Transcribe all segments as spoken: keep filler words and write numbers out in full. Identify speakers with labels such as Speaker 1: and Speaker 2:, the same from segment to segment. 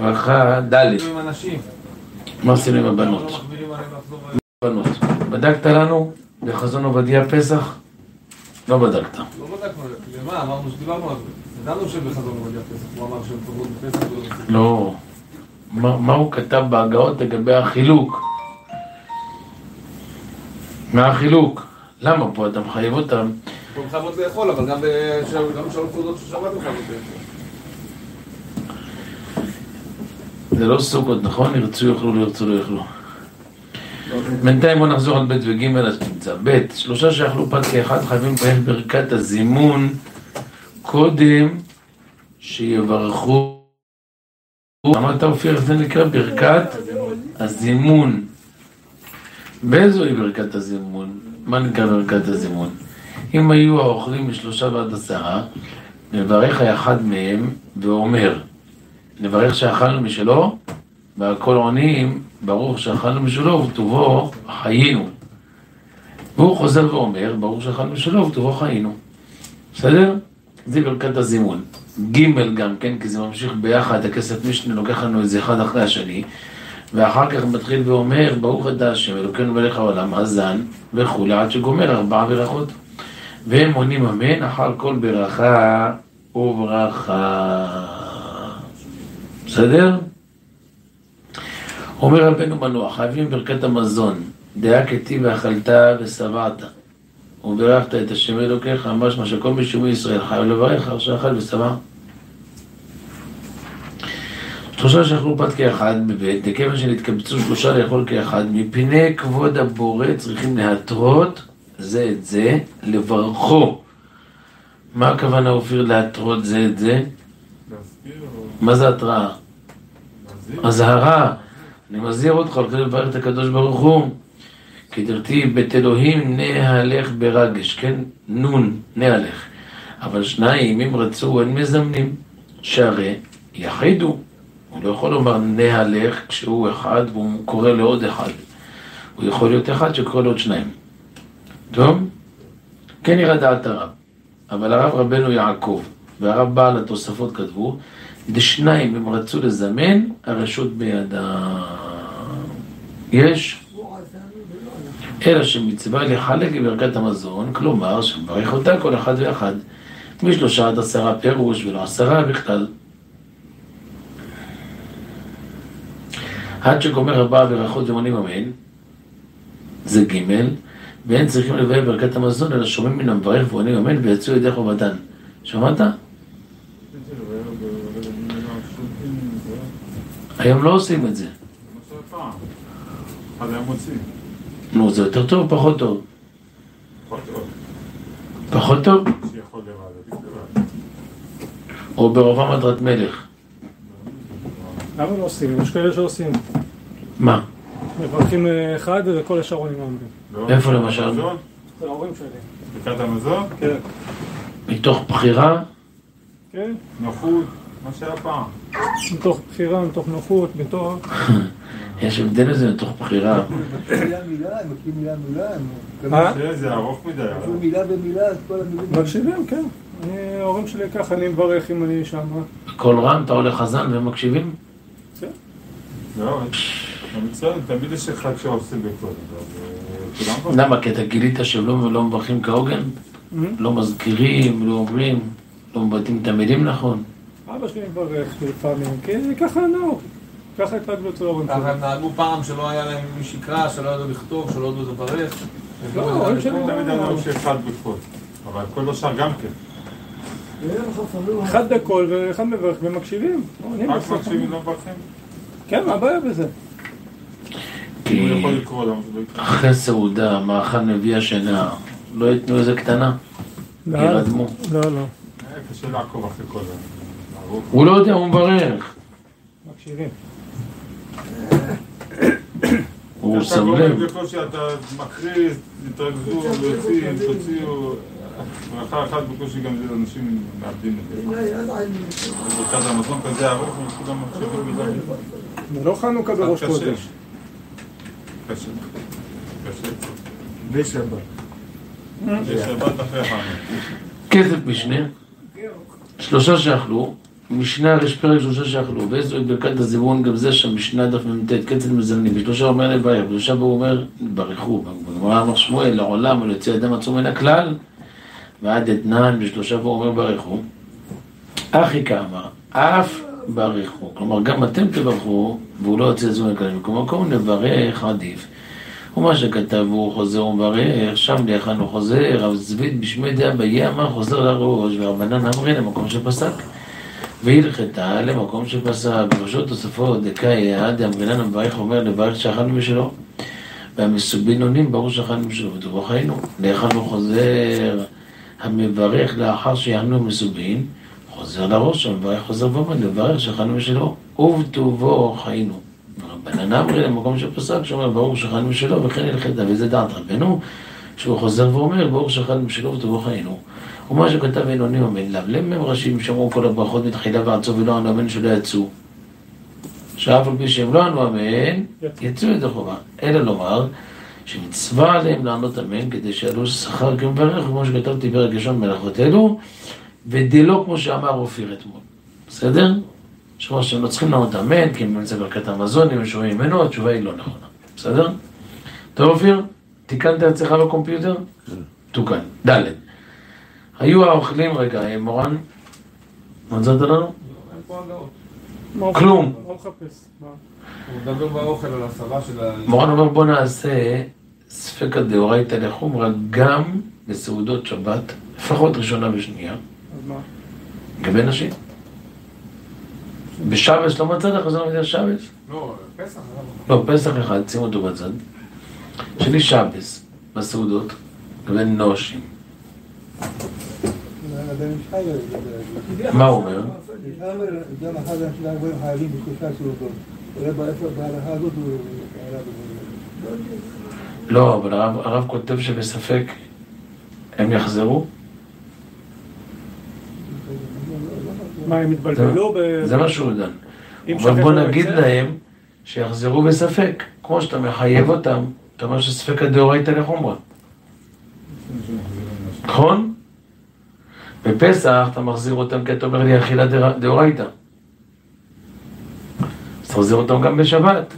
Speaker 1: ברכה ד'. מה עשינו עם הבנות? בנות. בדקת לנו בחזון עובדיה פסח? לא בדקת.
Speaker 2: לא בדקנו, למה? אמרנו שדיברנו על זה. ידענו שבחזון עובדיה פסח, הוא אמר שהם תורמות בפסח.
Speaker 1: לא. מה הוא כתב בהגאות לגבי החילוק? מה החילוק? למה פה אתה מחייב אותם?
Speaker 2: פה מחייבות לאכול, אבל גם בשלוש סעודות של שבת מחייבות לאכול.
Speaker 1: זה לא סוכות, נכון? ירצו יאכלו, לא ירצו לא יאכלו. בינתיים בוא נחזור על ב' וג' אז תמצא. ב', שלושה שאכלו פת כאחד חייבים בהם ברכת הזימון קודם שיברכו. אמרת אופיר, זה נקרא ברכת הזימון. באיזוהי ברכת הזימון? מה נקרא ברכת הזימון? אם היו האוכלים משלושה ועד עשרה, נברך האחד מהם ואומר, נברך שאכלנו משלו, והכל עונים, ברוך שאכלנו משלו וטובו חיינו. והוא חוזר ואומר, ברוך שאכלנו משלו וטובו חיינו. בסדר? זה ברכת הזימון. ג' גם כן, כי זה ממשיך ביחד, הכסף משנה לוקח לנו איזה אחד אחרי השני, ואחר כך מתחיל ואומר, ברוך אתה השם, אלוקינו מלך העולם, הזן וכולי, עד שגומר ארבעה ברכות. והם עונים אמן, אחר כל ברכה וברכה. בסדר? אומר רבנו מנוח, חייבים ברכת המזון, דעה כתיב ואכלת ושבעת, וברכת את השם אלוקיך, משמע שכל מי שהוא מישראל חייב לברך, אחר שאכל ושבע. שלושה שאכלו פת כאחד בבית, דכיוון שנתקבצו שלושה לאכול כאחד, מפני כבוד הבורא צריכים להתרות זה את זה, לברכו. מה הכוונה אופיר להתרות זה את זה? מה זה התראה? הזהרה. אני מזהיר אותך על כדי לברך את הקדוש ברוך הוא. כי דרתי בית אלוהים נהלך ברגש, כן? נון, נהלך. אבל שניים, אם רצו, הם מזמנים. שהרי יחידו. הוא לא יכול לומר נהלך כשהוא אחד והוא קורא לעוד אחד. הוא יכול להיות אחד שקורא לעוד שניים. טוב? כן יראה דעת הרב. אבל הרב רבנו יעקב והרב בעל התוספות כתבו, דשניים הם רצו לזמן, הרשות בידה. יש? אלא שמצווה לחלק בברכת המזון, כלומר שברך אותה כל אחד ואחד, משלושה עד עשרה פירוש ולא עשרה בכלל. עד שגומר ארבעה ברכות ומונים אמן, זה ג' ואין צריכים לבאר ברכת המזון, אלא שומעים מן המברך ועונים אמן ויצאו ידי חובתן. שמעת? היום לא עושים את זה. נו, זה יותר טוב או פחות טוב? פחות טוב? או ברובם הדרת מלך?
Speaker 3: למה לא עושים? יש כאלה שעושים.
Speaker 1: מה?
Speaker 3: מברכים אחד וכל השאר עונים אמן.
Speaker 1: איפה למשל?
Speaker 3: זה ההורים שלי.
Speaker 4: ברכת המזון?
Speaker 3: כן.
Speaker 1: מתוך בחירה?
Speaker 3: כן.
Speaker 4: נוחות, מה שהיה פעם.
Speaker 3: מתוך בחירה, מתוך נוחות, מתוך...
Speaker 1: יש הבדל לזה מתוך בחירה.
Speaker 5: הם מילה מילה, הם מכירים מילה מילה.
Speaker 3: מה?
Speaker 4: זה ארוך מדי.
Speaker 5: הם מילה במילה, אז כל המילים...
Speaker 3: מקשיבים, כן. ההורים שלי ככה, אני מברך אם אני שם.
Speaker 1: כל רם, אתה הולך חזן והם מקשיבים?
Speaker 3: כן.
Speaker 4: לא, מצוין, תמיד יש אחד שעושה בכל.
Speaker 1: למה? כי אתה גילית שהם לא מברכים כהוגן? לא מזכירים, לא אומרים, לא מבטאים את המילים נכון?
Speaker 3: אבא שלי מברך לפעמים, כי ככה נהוג. ככה התרגלו אצל ההורים שלי.
Speaker 2: ככה הם נהגו פעם שלא היה להם מי שיקרא, שלא ידעו לכתוב, שלא ידעו לברך.
Speaker 3: לא, ההורים שלי
Speaker 4: תמיד אמרו שאחד בכל. אבל כל השאר גם כן.
Speaker 3: אחד בקול ואחד מברך ומקשיבים.
Speaker 4: רק מקשיבים לא מברכים?
Speaker 3: כן, מה הבעיה בזה?
Speaker 4: הוא יכול לקרוא למה זה לא יקרא.
Speaker 1: אחרי סעודה, מאכל מביא השינה, לא יתנו איזה קטנה? ירדמו.
Speaker 3: לא, לא.
Speaker 4: קשה לעקוב אחרי כל זה.
Speaker 1: הוא לא יודע, הוא מברך.
Speaker 3: מקשיבים.
Speaker 1: הוא שם לב.
Speaker 4: בקושי אתה מקריז, תתרכזו, יוצאים, תוציאו. ברכה אחת בקושי גם זה אנשים מאבדים את זה. ברכת המזון כזה ארוך, וכולם מקשיבים מדי.
Speaker 3: זה לא חנוכה בראש חודש.
Speaker 4: קשה. קשה.
Speaker 5: בשבת.
Speaker 4: בשבת אחרי חנוכה.
Speaker 1: כסף משנה, שלושה שאכלו, משנה רש פרק שלושה שאכלו, ואיזו את ברכת הזימון, גם זה שם משנה דף ממתת, קצת מזלנים, בשלושה אומר לברך, בשלושה בו אומר, ברכו, בגמרא אמר שמואל, לעולם, ולצי אדם עצום מן הכלל, ועד אתנן, בשלושה בו אומר ברכו, אחי כאמר, אף ברכו, כלומר גם אתם תברכו, והוא לא יוצא זו מכלל, כלומר כמו נברך עדיף, ומה שכתב הוא חוזר ומברך, שם ליחן הוא חוזר, אבל צבית בשמי דעה ביה אמר חוזר לראש, ורבנן אמרי למקום שפסק, והלכתה למקום שפסק, ופשוט תוספות דקאי עד אמרינן המברך אומר לברך שאכלנו משלו, והמסובין עונים ברור שאכלנו משלו, ותבוא חיינו, ליחן הוא חוזר, המברך לאחר שיענו מסובין, חוזר לראש, המברך חוזר ואומר לברך שאכלנו משלו, ובטובו חיינו. רבנן אמרי למקום שפסק, שאומר ברור שאכלנו משלו, וכן הלכתה, וזה דעת רבנו, שהוא חוזר ואומר ברור שאכלנו משלו ותבוא חיינו. ומה שכתב אין עונים אמן, לבלם הם ראשים שמרו כל הברכות מתחילה ועצו ולא ענו אמן שלא יצאו. שאף על פי שהם לא ענו אמן, יצאו את החובה. אלא לומר, שמצווה עליהם לענות אמן, כדי שעלו שכר כמברך, כמו שכתבתי פרק ראשון מלאכות אלו, ודלו כמו שאמר אופיר אתמול. בסדר? שאומר שהם לא צריכים לענות אמן, כי הם נמצא ברכת המזון, אם הם שומעים ממנו, התשובה היא לא נכונה. בסדר? טוב אופיר, תיקנת אצלך בקומפיוטר? תוקן. ד' היו האוכלים, רגע, מורן, מצאת לנו?
Speaker 2: אין פה הגאות.
Speaker 1: כלום.
Speaker 3: לא מחפש. מה?
Speaker 2: הוא מדבר באוכל על הסבה של ה...
Speaker 1: מורן אומר בוא נעשה ספקא דאורייתא לחומרא גם בסעודות שבת, לפחות ראשונה ושנייה,
Speaker 3: אז מה?
Speaker 1: לגבי נשים. בשבס לא מצאת לך, זה לא מדי שבס?
Speaker 2: לא, פסח.
Speaker 1: לא, פסח אחד, שימו אותו בצד. שלי שבס, בסעודות, לגבי נושים. מה הוא אומר?
Speaker 5: גם אחד האנשים הגבוהים חייבים בשלושה סעודות. אולי בהלכה הזאת הוא...
Speaker 1: לא, אבל הרב, הרב כותב שבספק הם יחזרו.
Speaker 3: מה, הם התבלבלו ב...
Speaker 1: זה מה שהוא דן.
Speaker 3: אם
Speaker 1: אבל
Speaker 3: שכח
Speaker 1: בוא
Speaker 3: לא
Speaker 1: נגיד
Speaker 3: יצא?
Speaker 1: להם שיחזרו בספק, כמו שאתה מחייב אותם, אתה אומר שספק הדאורייתא לחומרא. נכון? בפסח אתה מחזיר אותם כי אתה אומר לי אכילה דאורייתא. אז תחזיר אותם גם בשבת.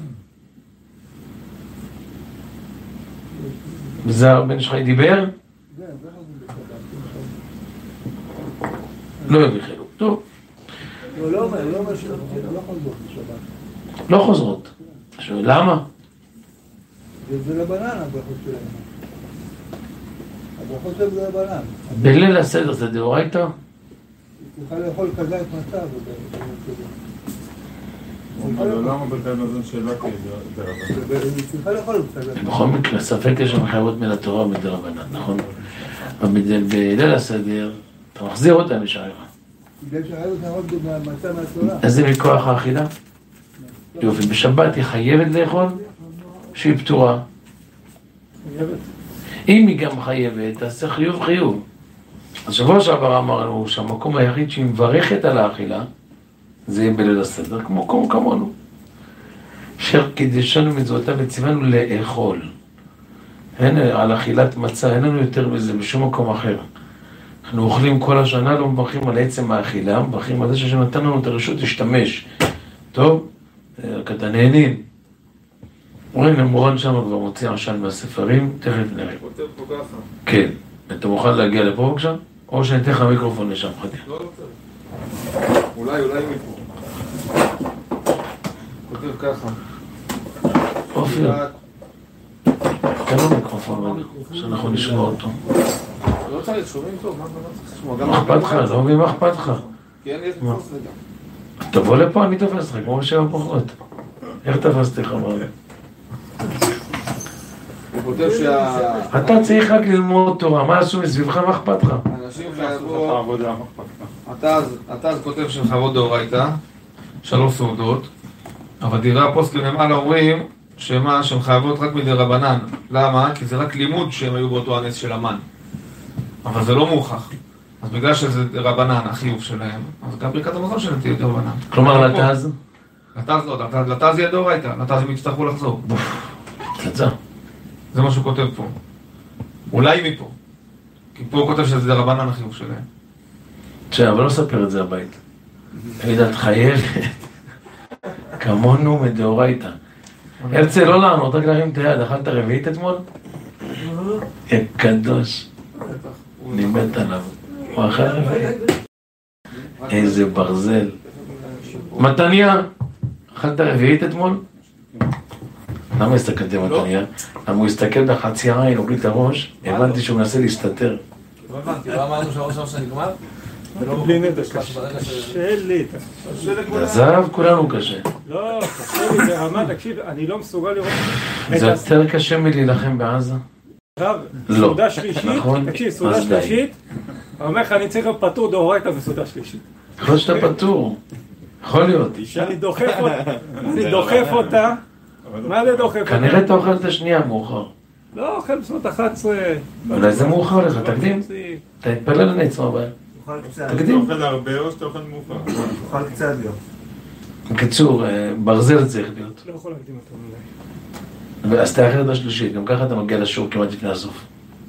Speaker 1: וזר בן שחי דיבר? לא יביחלו. טוב.
Speaker 5: הוא לא אומר, לא אומר שלא חוזרות בשבת.
Speaker 1: לא חוזרות. עכשיו, למה?
Speaker 5: זה לבנן הברכות שלהם. הברכות שלהם זה לבנן.
Speaker 1: בליל הסדר זה דאורייתא?
Speaker 5: צריכה לאכול כזה את מצב.
Speaker 4: למה ברכת מזון שלה כדרבנן?
Speaker 5: היא צריכה לאכול כזה.
Speaker 1: בכל מקרה, ספק יש מחייבות מן התורה ומדרבנן, נכון? אבל בליל הסדר, אתה מחזיר אותה משערה.
Speaker 5: בגלל שהחייבות נערות במצב מהתורה.
Speaker 1: אז זה מכוח האכילה? יופי, בשבת היא חייבת לאכול? שהיא פטורה. אם היא גם חייבת, אז זה חיוב חיוב. אז שבוע שעבר אמרנו שהמקום היחיד שהיא מברכת על האכילה, זה יהיה בליל הסדר, כמו כמו כמונו. אשר קידשנו מצוותיו וציוונו לאכול. אין על אכילת מצה, אין לנו יותר מזה בשום מקום אחר. אנחנו אוכלים כל השנה, לא מברכים על עצם האכילה, מברכים על זה שנתן לנו את הרשות להשתמש. טוב? אתה נהנים. רואים, מורן שם כבר מוציא עשן מהספרים, תכף נראה.
Speaker 2: כותב פה ככה.
Speaker 1: כן. אתה מוכן להגיע לפה בבקשה? או שאני אתן לך מיקרופון לשם, חכה.
Speaker 2: לא, לא צריך. אולי, אולי מפה. כותב ככה.
Speaker 1: אופיר, תן לו מיקרופון רגע, שאנחנו נשמע אותו.
Speaker 2: לא צריך, שומעים טוב, מה צריך לשמוע?
Speaker 1: מה אכפת לך? לא מבין מה אכפת לך.
Speaker 2: כן, יש תפוס רגע.
Speaker 1: תבוא לפה, אני תופס לך, כמו בשבע פחות. איך תפסתי לך מה?
Speaker 2: הוא כותב שה...
Speaker 1: אתה צריך רק ללמוד תורה, מה עשו מסביבך, מה אכפת לך?
Speaker 2: אנשים חייבו... אתה אז כותב של חייבות דאורייתא, שלוש סעודות, אבל דברי הפוסקים למעלה אומרים שמה, שהן חייבות רק מדרבנן. למה? כי זה רק לימוד שהם היו באותו הנס של המן. אבל זה לא מוכח. אז בגלל שזה רבנן, החיוב שלהם, אז גם ברכת המזון שלהם תהיה דרבנן.
Speaker 1: כלומר, לתז?
Speaker 2: לתז לא, לתז יהיה דאורייתא, לתז הם יצטרכו לחזור.
Speaker 1: תצא.
Speaker 2: זה מה שהוא כותב פה. אולי מפה. כי פה הוא כותב שזה רבנן החיוב שלהם.
Speaker 1: תשע, אבל לא ספר את זה הבית. תגיד, את חייבת. כמונו מדאורייתא. הרצל, לא לענות, רק להרים את היד, אכלת רביעית אתמול? יא קדוש. אני מת עליו. הוא אכל רביעית. איזה ברזל. מתניה, אכלת רביעית אתמול? למה הסתכלתי מתניה? למה הוא הסתכל בחצי עין, הוריד את הראש, הבנתי שהוא מנסה להסתתר.
Speaker 2: לא הבנתי, לא אמרנו שהראש הראש נגמר?
Speaker 3: בלי נדש, קשה לי.
Speaker 1: עזב, כולנו קשה.
Speaker 3: לא, קשה לי ברמה, תקשיב, אני לא מסוגל לראות...
Speaker 1: זה יותר קשה מלהילחם בעזה?
Speaker 3: רב,
Speaker 1: לא.
Speaker 3: סעודה שלישית,
Speaker 1: נכון?
Speaker 3: תקשיב, סעודה
Speaker 1: אז די.
Speaker 3: שלישית, אני אומר לך, אני צריך להיות פטור דאורייתא בסעודה שלישית.
Speaker 1: יכול להיות שאתה פטור. יכול להיות.
Speaker 3: אני דוחף אותה, אני דוחף אותה, מה זה דוחף אותה?
Speaker 1: כנראה אתה אוכל את השנייה מאוחר.
Speaker 3: לא, אוכל בסביבות אחת עשרה.
Speaker 1: אולי זה מאוחר לך, תקדים. אתה התפלל לנצמה הבא.
Speaker 4: אתה
Speaker 1: תקדים.
Speaker 4: אוכל הרבה או שאתה אוכל מאוחר?
Speaker 5: אוכל קצת גם.
Speaker 1: בקיצור, ברזל צריך להיות.
Speaker 3: לא יכול להקדים אותו מדי.
Speaker 1: ואז תאחר את השלישית, גם ככה אתה מגיע לשיעור כמעט לפני הסוף.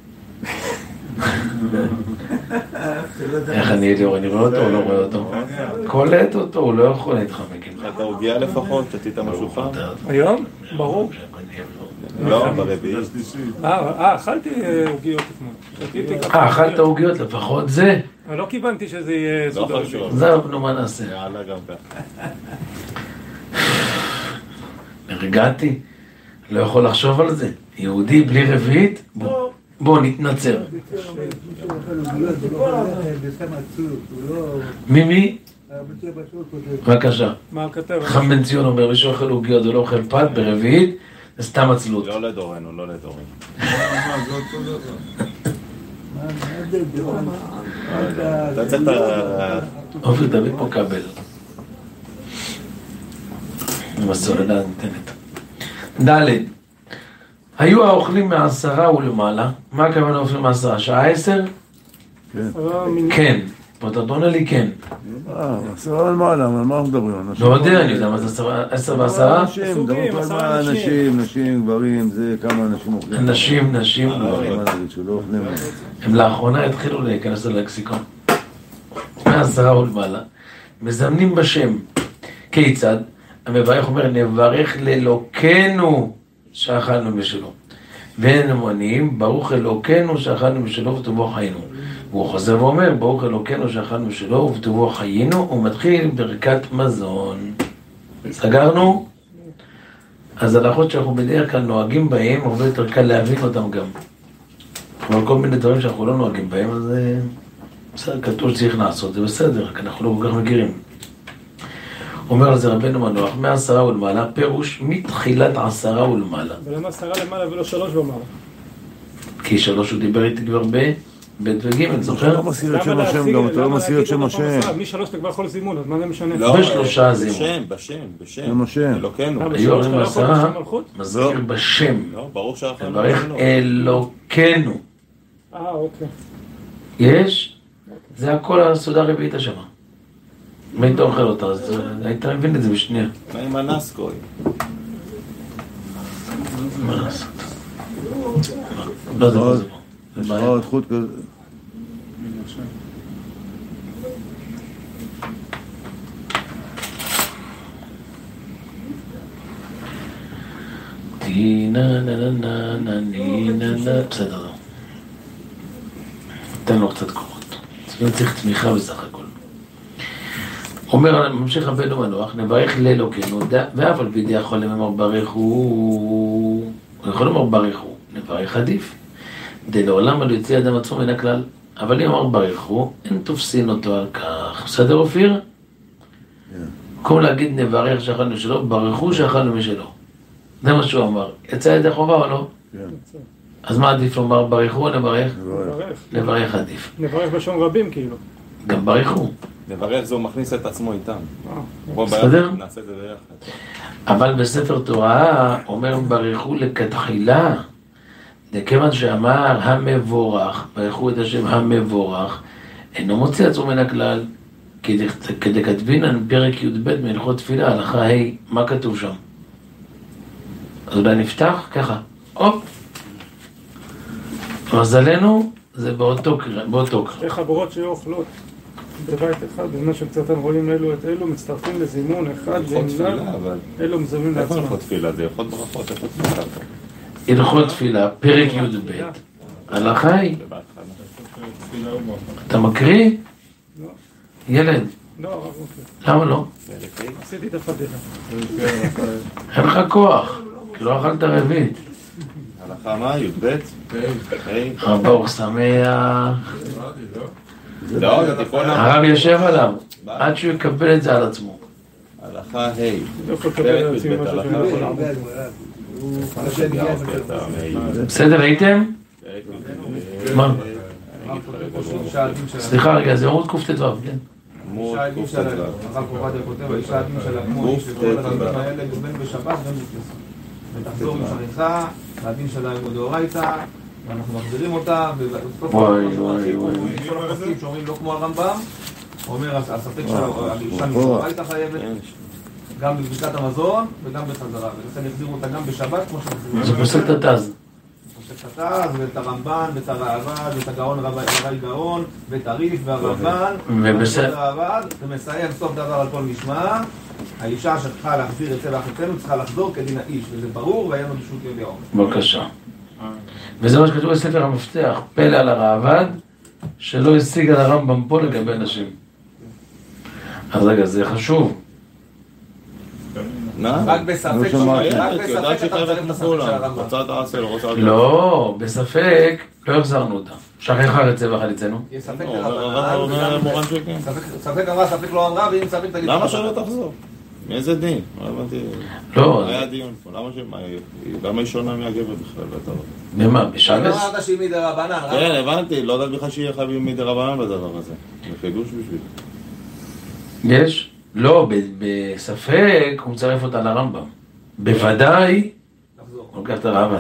Speaker 1: איך אני אליאור, אני רואה אותו או לא רואה אותו? קולט אותו, הוא לא יכול להתחמק.
Speaker 6: אתה הוגיע לפחות, שתית משהו חם?
Speaker 3: היום? ברור.
Speaker 6: לא, ברביעי.
Speaker 3: אה, אכלתי עוגיות אתמול.
Speaker 1: אה, אכלת עוגיות, לפחות זה.
Speaker 3: אבל לא כיוונתי שזה יהיה
Speaker 6: לא
Speaker 3: סעודה
Speaker 6: חשוב.
Speaker 3: רביעית.
Speaker 1: זהו, נו מה נעשה.
Speaker 6: יאללה גם ככה.
Speaker 1: הרגעתי, לא יכול לחשוב על זה. יהודי בלי רביעית, בוא, בוא נתנצר. מי מי? בבקשה.
Speaker 3: מה הוא כתב?
Speaker 1: חכם בן ציון אומר, מי שאוכל עוגיות ולא אוכל פת ברביעית, זה סתם עצלות.
Speaker 6: לא לדורנו, לא לדורנו. אתה צריך את ה...
Speaker 1: אופיר, תביא פה כבל. עם הסוללה ניתנת. ד' היו האוכלים מעשרה ולמעלה. מה הכוונה אוכלים מעשרה? שעה עשר? כן. פה אתה עונה לי כן.
Speaker 7: אה, עשרה למעלה, אבל מה אנחנו מדברים?
Speaker 1: לא יודע, אני יודע מה זה עשר ועשרה?
Speaker 7: אנשים, מדברים על מה אנשים, נשים, גברים, זה כמה אנשים אוכלים.
Speaker 1: נשים, נשים, גברים.
Speaker 7: שלא אוכלים.
Speaker 1: הם לאחרונה התחילו להיכנס ללקסיקון. מעשרה ולמעלה. מזמנים בשם. כיצד? המברך אומר, נברך לאלוקנו שאכלנו משלו. ואין אמונים, ברוך אלוקנו שאכלנו משלו וטובו חיינו. והוא חוזר ואומר, ברוך אלוקנו שאכלנו משלו וטובו חיינו, הוא מתחיל ברכת מזון. סגרנו? אז הלכות שאנחנו בדרך כלל נוהגים בהם, הרבה יותר קל להבין אותם גם. אבל כל מיני דברים שאנחנו לא נוהגים בהם, אז בסדר, כתוב שצריך לעשות, זה בסדר, כי אנחנו לא כל כך מכירים. אומר על זה רבנו מנוח, מעשרה ולמעלה, פירוש מתחילת עשרה ולמעלה.
Speaker 3: ולמה עשרה למעלה ולא שלוש ומעלה?
Speaker 1: כי שלוש הוא דיבר איתי כבר ב, ב' וג', זוכר?
Speaker 7: לא מסיר את שם השם גם, אתה לא מסיר את שם השם.
Speaker 3: משלוש אתה כבר יכול זימון, אז מה זה משנה?
Speaker 6: לא,
Speaker 1: בשלושה זימון.
Speaker 6: בשם, בשם, בשם.
Speaker 7: שם השם.
Speaker 6: אלוקנו.
Speaker 1: היו אומרים עשרה, מזכיר בשם.
Speaker 6: לא, ברור שאכלנו
Speaker 1: מברך
Speaker 6: משלו.
Speaker 1: אלוקנו.
Speaker 3: אה, אוקיי.
Speaker 1: יש? זה הכל הסעודה הרביעית השמה. אם היית אוכל אותה, אז היית מבין את זה בשנייה.
Speaker 6: מה עם הנסקוי?
Speaker 1: מה לעשות? לא יודע מה זה פה.
Speaker 7: יש לך עוד חוט כזה.
Speaker 1: טינה נה נה נה נה נה נה. בסדר. תן לו קצת כוחות. זה צריך תמיכה בסך הכל. אומר, ממשיך רבנו מנוח, נברך לאלוקנו, ואף על פי די יכול למר ברך הוא... הוא יכול לומר ברך הוא, נברך עדיף. דלעולם על יוצא אדם עצמו מן הכלל, אבל אם אמר ברך הוא, אין תופסין אותו על כך. בסדר אופיר? במקום להגיד נברך שאכלנו שלו, ברך הוא שאכלנו משלו. זה מה שהוא אמר. יצא ידי חובה או לא?
Speaker 7: כן.
Speaker 1: אז מה עדיף לומר ברך הוא או נברך?
Speaker 3: נברך.
Speaker 1: נברך עדיף.
Speaker 3: נברך בשון רבים כאילו.
Speaker 1: גם ברך הוא.
Speaker 6: נברך זה הוא מכניס את עצמו איתם. בוא
Speaker 1: בסדר?
Speaker 6: ביחד, נעשה את זה ביחד.
Speaker 1: אבל בספר תורה אומר ברכו לכתחילה, לכיוון שאמר המבורך, ברכו את השם המבורך, אינו מוציא עצמו מן הכלל, כדי כתבינן פרק י"ב מהלכות תפילה, הלכה ה', מה כתוב שם? אז אולי נפתח ככה, הופ. מזלנו זה באותו קרא, באותו קרא.
Speaker 3: שתי חבורות שהיו אוכלות. בבית אחד, במה שקצת רואים אלו את אלו, מצטרפים לזימון אחד ואינם, אלו מזמנים לעצמם.
Speaker 6: איפה הלכות תפילה? זה הלכות ברכות, איפה תפילה?
Speaker 1: הלכות תפילה, פרק י"ב. הלכה היא. אתה מקריא?
Speaker 3: לא.
Speaker 1: ילד.
Speaker 3: לא, הרב אוקיי.
Speaker 1: למה לא?
Speaker 3: עשיתי את הפדיחה.
Speaker 1: אין לך כוח, כי לא אכלת רביעית.
Speaker 6: הלכה מה? י"ב?
Speaker 1: הרב ברוך שמח.
Speaker 6: לא, זה תיקון...
Speaker 1: הרב יושב עליו, עד שהוא יקבל את זה על עצמו.
Speaker 6: הלכה ה'
Speaker 3: לא יכול לקבל על עצמי משהו שאני לא יכול לעמוד.
Speaker 1: בסדר, הייתם? מה? סליחה רגע, זה עמוד קט"ו, כן?
Speaker 6: עמוד קט"ו.
Speaker 2: הרב עובדיה כותב, האישה הדין שלה כמו איש וכל הדברים האלה, בין בשבת ובין בכנסת. ותחזור משריכה, הדין שלה הוא דאורייתא, ואנחנו מחזירים אותה,
Speaker 1: וואי וואי וואי.
Speaker 2: כל הפסקים שאומרים לא כמו הרמב"ם, אומר הספק שהאישה מדאורייתא חייבת גם בברכת המזון וגם בחזרה, ולכן יחזירו אותה גם בשבת כמו שמחזירים.
Speaker 1: זה פוסק תתז.
Speaker 2: פוסק תתז, ואת הרמב"ן, ואת הראב"ד, ואת הגאון רבי גאון, ואת הריף והרמב"ן, ומסיים סוף דבר על כל משמע. האישה שצריכה להחזיר את צבע אחיותינו צריכה לחזור כדין האיש, וזה ברור, והיה לנו פשוט יום.
Speaker 1: בבקשה. וזה מה שכתוב בספר המפתח, פלא על הראב"ד, שלא השיג על הרמב"ם פה לגבי נשים. אז רגע, זה חשוב.
Speaker 2: רק בספק, רק בספק אתה צריך את הספק של הרמב"ם.
Speaker 6: רוצה תעשה, לא רוצה...
Speaker 1: לא, בספק לא החזרנו אותה. שכחה את צבע חליצנו.
Speaker 2: יש ספק
Speaker 6: לרבנן.
Speaker 2: ספק אמרה, ספק לא אמרה, ואם ספק תגיד...
Speaker 6: למה שלא תחזור? מאיזה דין? לא הבנתי...
Speaker 1: לא.
Speaker 6: היה דיון פה, למה ש... למה היא שונה מהגבר בכלל?
Speaker 1: במה? בשבס?
Speaker 2: לא אמרת שהיא מדי רבנן.
Speaker 6: כן, הבנתי, לא יודעת בכלל שיהיה חייבים מדי רבנן בדבר הזה. זה חידוש בשביל.
Speaker 1: יש? לא, בספק הוא מצרף אותה לרמב"ם. בוודאי הוא לוקח את הראב"ד.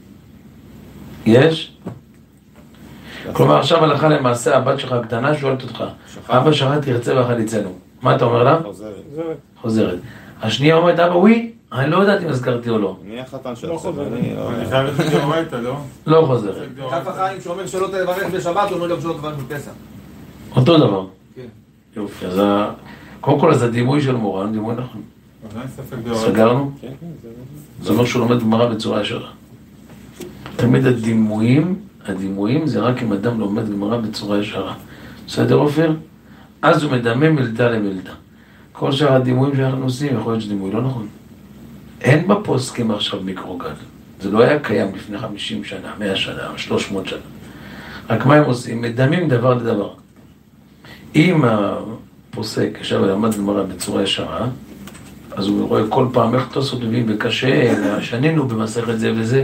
Speaker 1: יש? כלומר, עכשיו הלכה למעשה, הבת שלך הקטנה שואלת אותך, אבא שלך תרצה בחליצנו. מה אתה אומר לה?
Speaker 6: חוזרת.
Speaker 1: חוזרת. השנייה אומרת, אבא, וואי, אני לא יודעת אם הזכרתי או לא.
Speaker 6: אני החתן של
Speaker 3: לא חוזרת.
Speaker 4: אני חייב את זה הביתה, לא?
Speaker 1: לא חוזרת.
Speaker 2: כף החיים שאומר שלא תברך בשבת, הוא אומר גם שלא תברך בפסח.
Speaker 1: אותו דבר.
Speaker 2: כן.
Speaker 1: יופי, אז ה... קודם כל, אז הדימוי של מורן, דימוי נכון.
Speaker 4: עדיין ספק דאורייתא.
Speaker 1: סגרנו?
Speaker 6: כן, כן, זה...
Speaker 1: זה אומר שהוא לומד גמרא בצורה ישרה. תמיד הדימויים, הדימויים זה רק אם אדם לומד גמרא בצורה ישרה. בסדר, אופיר? אז הוא מדמה מילתא למילתא. כל שאר הדימויים שאנחנו עושים, יכול להיות שדימוי לא נכון. אין בפוסקים עכשיו מיקרוגל. זה לא היה קיים לפני חמישים שנה, מאה שנה, שלוש מאות שנה. רק מה הם עושים? מדמים דבר לדבר. אם הפוסק ישב ולמד גמרא בצורה ישרה, אז הוא רואה כל פעם איך תוספות מביאים בקשה, שנינו במסכת זה וזה.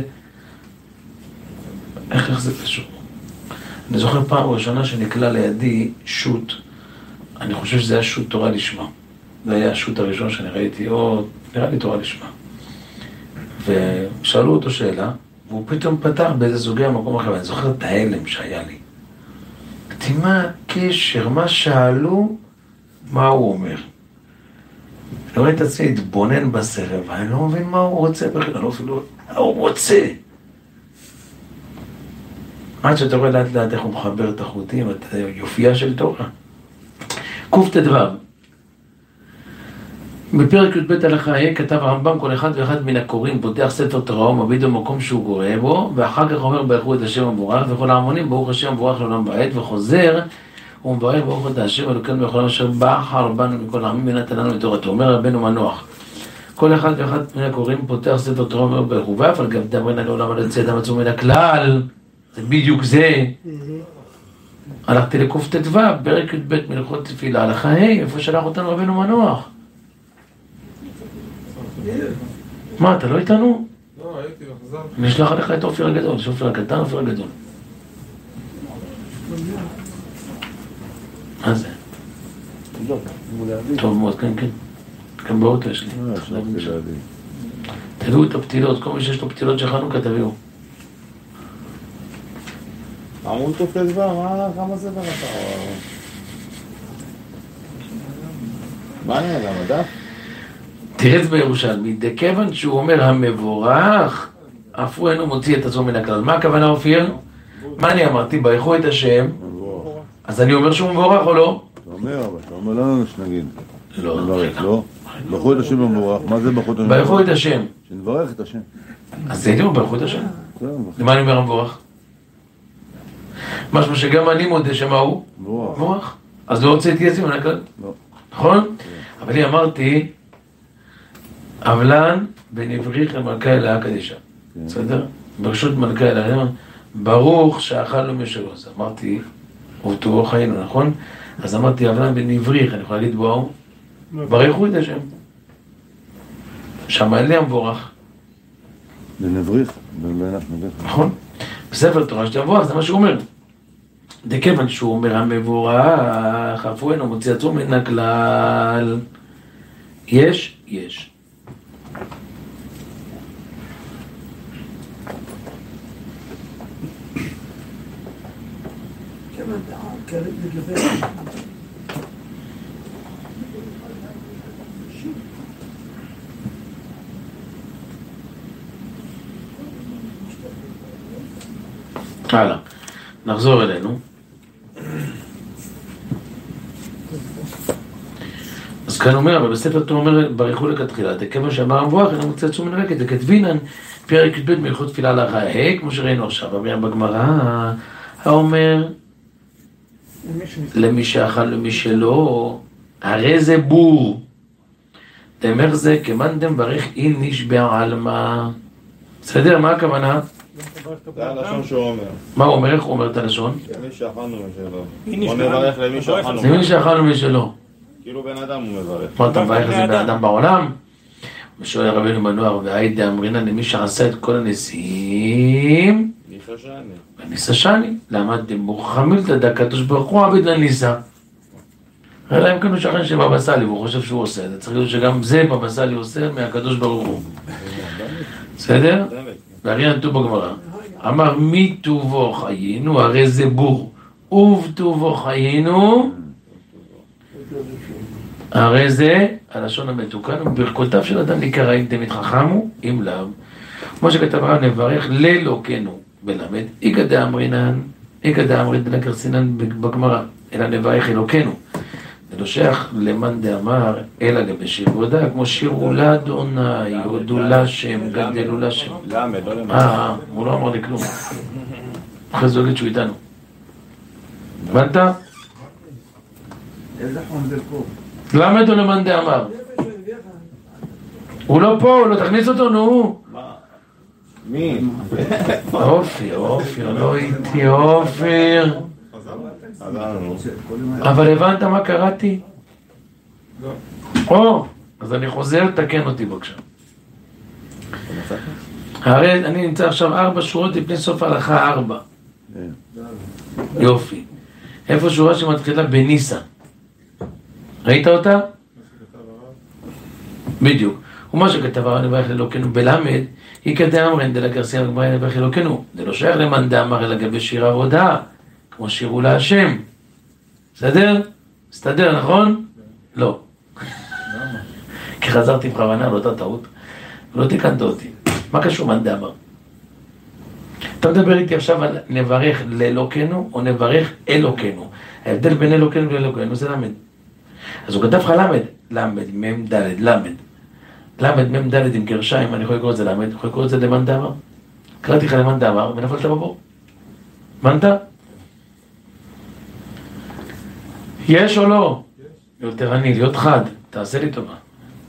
Speaker 1: איך איך זה קשור? אני זוכר פעם ראשונה שנקלע לידי שוט, אני חושב שזה היה שוט תורה לשמה. זה היה השוט הראשון שאני ראיתי, או נראה לי תורה לשמה. ושאלו אותו שאלה, והוא פתאום פתח באיזה סוגיה מקום אחר, ואני זוכר את ההלם שהיה לי. אמרתי, מה הקשר, מה שאלו, מה הוא אומר? אני רואה את עצמי להתבונן בסרט, ואני לא מבין מה הוא רוצה בכלל, לא אפילו, מה הוא רוצה? עד שאתה רואה לאט לאט איך הוא מחבר את החוטים, את היופייה של תורה. קט"ו. בפרק י"ב הלכה ה' כתב הרמב"ם, כל אחד ואחד מן הקוראים פותח ספר תורה ומביט במקום שהוא קורא בו, ואחר כך אומר ברכו את השם המבורך, וכל ההמונים ברוך השם המבורך לעולם ועד, וחוזר ומברך ברוך את השם אלוקינו בכל אשר בחר בנו מכל העמים ונתן לנו את תורתו. אומר רבנו מנוח, כל אחד ואחד מן הקוראים פותח ספר תורה ואומר ברכו, ואף על גב דברנה לעולם על יוצא אדם עצמו מן הכלל. זה בדיוק זה. הלכתי לקט"ו, פרק י"ב מלכות תפילה, הלכה ה', איפה שלח אותנו רבנו מנוח? מה, אתה לא איתנו?
Speaker 4: לא, הייתי, חזרתי.
Speaker 1: אני אשלח עליך את אופיר הגדול, יש אופיר הקטן, אופיר הגדול. מה זה? טוב מאוד, כן, כן. גם באוטו יש לי. תביאו את הפתילות, כל מי שיש לו פתילות של חנוכה, תביאו.
Speaker 6: עמוד קט"ו, מה, כמה זה ברכה? מה היה גם הדף?
Speaker 1: תראה את בירושלמי, דכיוון שהוא אומר המבורך, אף הוא אינו מוציא את עצמו מן הכלל. מה הכוונה אופיר? מה אני אמרתי? ברכו את השם, אז אני אומר שהוא מבורך או לא?
Speaker 7: אתה אומר, אבל אתה אומר לנו שנגיד.
Speaker 1: לא,
Speaker 7: נברך, לא? ברכו את השם במבורך, מה זה ברכו את השם?
Speaker 1: ברכו את השם.
Speaker 7: שנברך את השם.
Speaker 1: אז זה ידעו, ברכו את השם. למה אני אומר מבורך? משהו שגם אני מודה שמה הוא? מבורך. אז לא רוצה להתייעץ עם הנקל?
Speaker 7: לא.
Speaker 1: נכון? אבל אני אמרתי, אבלן בנבריך למלכה אליה קדישה. בסדר? ברשות מלכה אליה, ברוך שאכלנו משלו. אז אמרתי, ובטובו חיינו, נכון? אז אמרתי, אבלן בנבריך, אני יכול להגיד בואו, ברכו את השם. שם אלה המבורך.
Speaker 7: בנבריך, בנבריך, נבריך.
Speaker 1: נכון? בספר תורה שאתה מבורך, זה מה שהוא אומר. דכיוון שהוא אומר המבורך, אף הוא אינו מוציא עצמו מן הכלל. יש? יש. הלאה, נחזור אלינו. אז כאן אומר, אבל בספר תורה אומר, ברכו לכתחילה, דכיוון שאמר המבורך, אינו מוציא עצמו מן הכלל, דכתבינן, פרק י"ב מהלכות תפילה לאחרי, כמו שראינו עכשיו, אומר בגמרא, האומר, למי שאכל למי שלא, הרי זה בור. דאמר זה, כמאן דמברך אין נשבע עלמא. בסדר, מה הכוונה?
Speaker 6: זה הלשון שהוא אומר.
Speaker 1: מה הוא אומר? איך הוא אומר את הלשון?
Speaker 6: למי שאכלנו משלו. בוא נברך למי שאכלנו.
Speaker 1: למי שאכלנו משלו.
Speaker 6: כאילו בן אדם הוא מברך.
Speaker 1: מה אתה מברך איזה בן אדם בעולם? ושואל רבינו מנוער, והי דאמרינן למי שעשה את כל הנשיאים
Speaker 6: ניסה
Speaker 1: ניסה שני. למה דמור חמילתא דקדוש ברוך הוא עביד לניסה. אלא אם כן הוא שכן של בבא סאלי והוא חושב שהוא עושה, זה צריך להיות שגם זה בבא סאלי עושה מהקדוש ברוך הוא. בסדר? והרי נתו בגמרא, אמר מי טובו חיינו, הרי זה בור, ובטובו חיינו, הרי זה הלשון המתוקן, וברכותיו של אדם נקרא אם תמיד חכמו, אם לאו. כמו שכתב הרב, נברך ללוקנו בלמד, איגא דאמרינן, איגא דאמרינן דקרסינן בגמרא, אלא נברך אלוקנו. זה לא שייך למאן דאמר, אלא בשיר הודעה, כמו שירו לאדוני, יודו לשם, גדלו לשם.
Speaker 6: למד, לא למד.
Speaker 1: אה, הוא לא אמר לי כלום. אחרי זה הגיד שהוא איתנו. הבנת?
Speaker 5: איזה חום זה פה?
Speaker 1: למד או למאן דאמר? הוא לא פה, לא תכניס אותו, נו.
Speaker 6: מי?
Speaker 1: אופיר, אופיר, לא איתי, אופיר.
Speaker 6: חזרנו.
Speaker 1: אבל הבנת מה קראתי? לא. או, אז אני חוזר, תקן אותי בבקשה. הרי אני נמצא עכשיו ארבע שורות לפני סוף ההלכה ארבע. יופי. איפה שורה שמתחילה בניסה? ראית אותה? בדיוק. ומה שכתב הרב נברך אלוקנו בלמד, היא כדאמרין דלגרסיה הגמרא נברך אלוקנו. זה לא שייך למאן דאמר אלא לגבי שיר עבודה, כמו שירו להשם. בסדר? מסתדר, נכון? לא. כי חזרתי בכוונה, לא אותה טעות, ולא תיקנת אותי. מה קשור מאן דאמר? אתה מדבר איתי עכשיו על נברך לאלוקנו או נברך אלוקנו. ההבדל בין אלוקנו לאלוקנו זה למד. אז הוא כתב לך למד, למד, מם דלת, למד. למד, מם דלת עם גרשיים, אני יכול לקרוא את זה למד, יכול לקרוא את זה למאן דאמר. קראתי לך למאן דאמר ונפלת בבור. הבנת? יש או לא? יותר עני, להיות חד, תעשה לי טובה.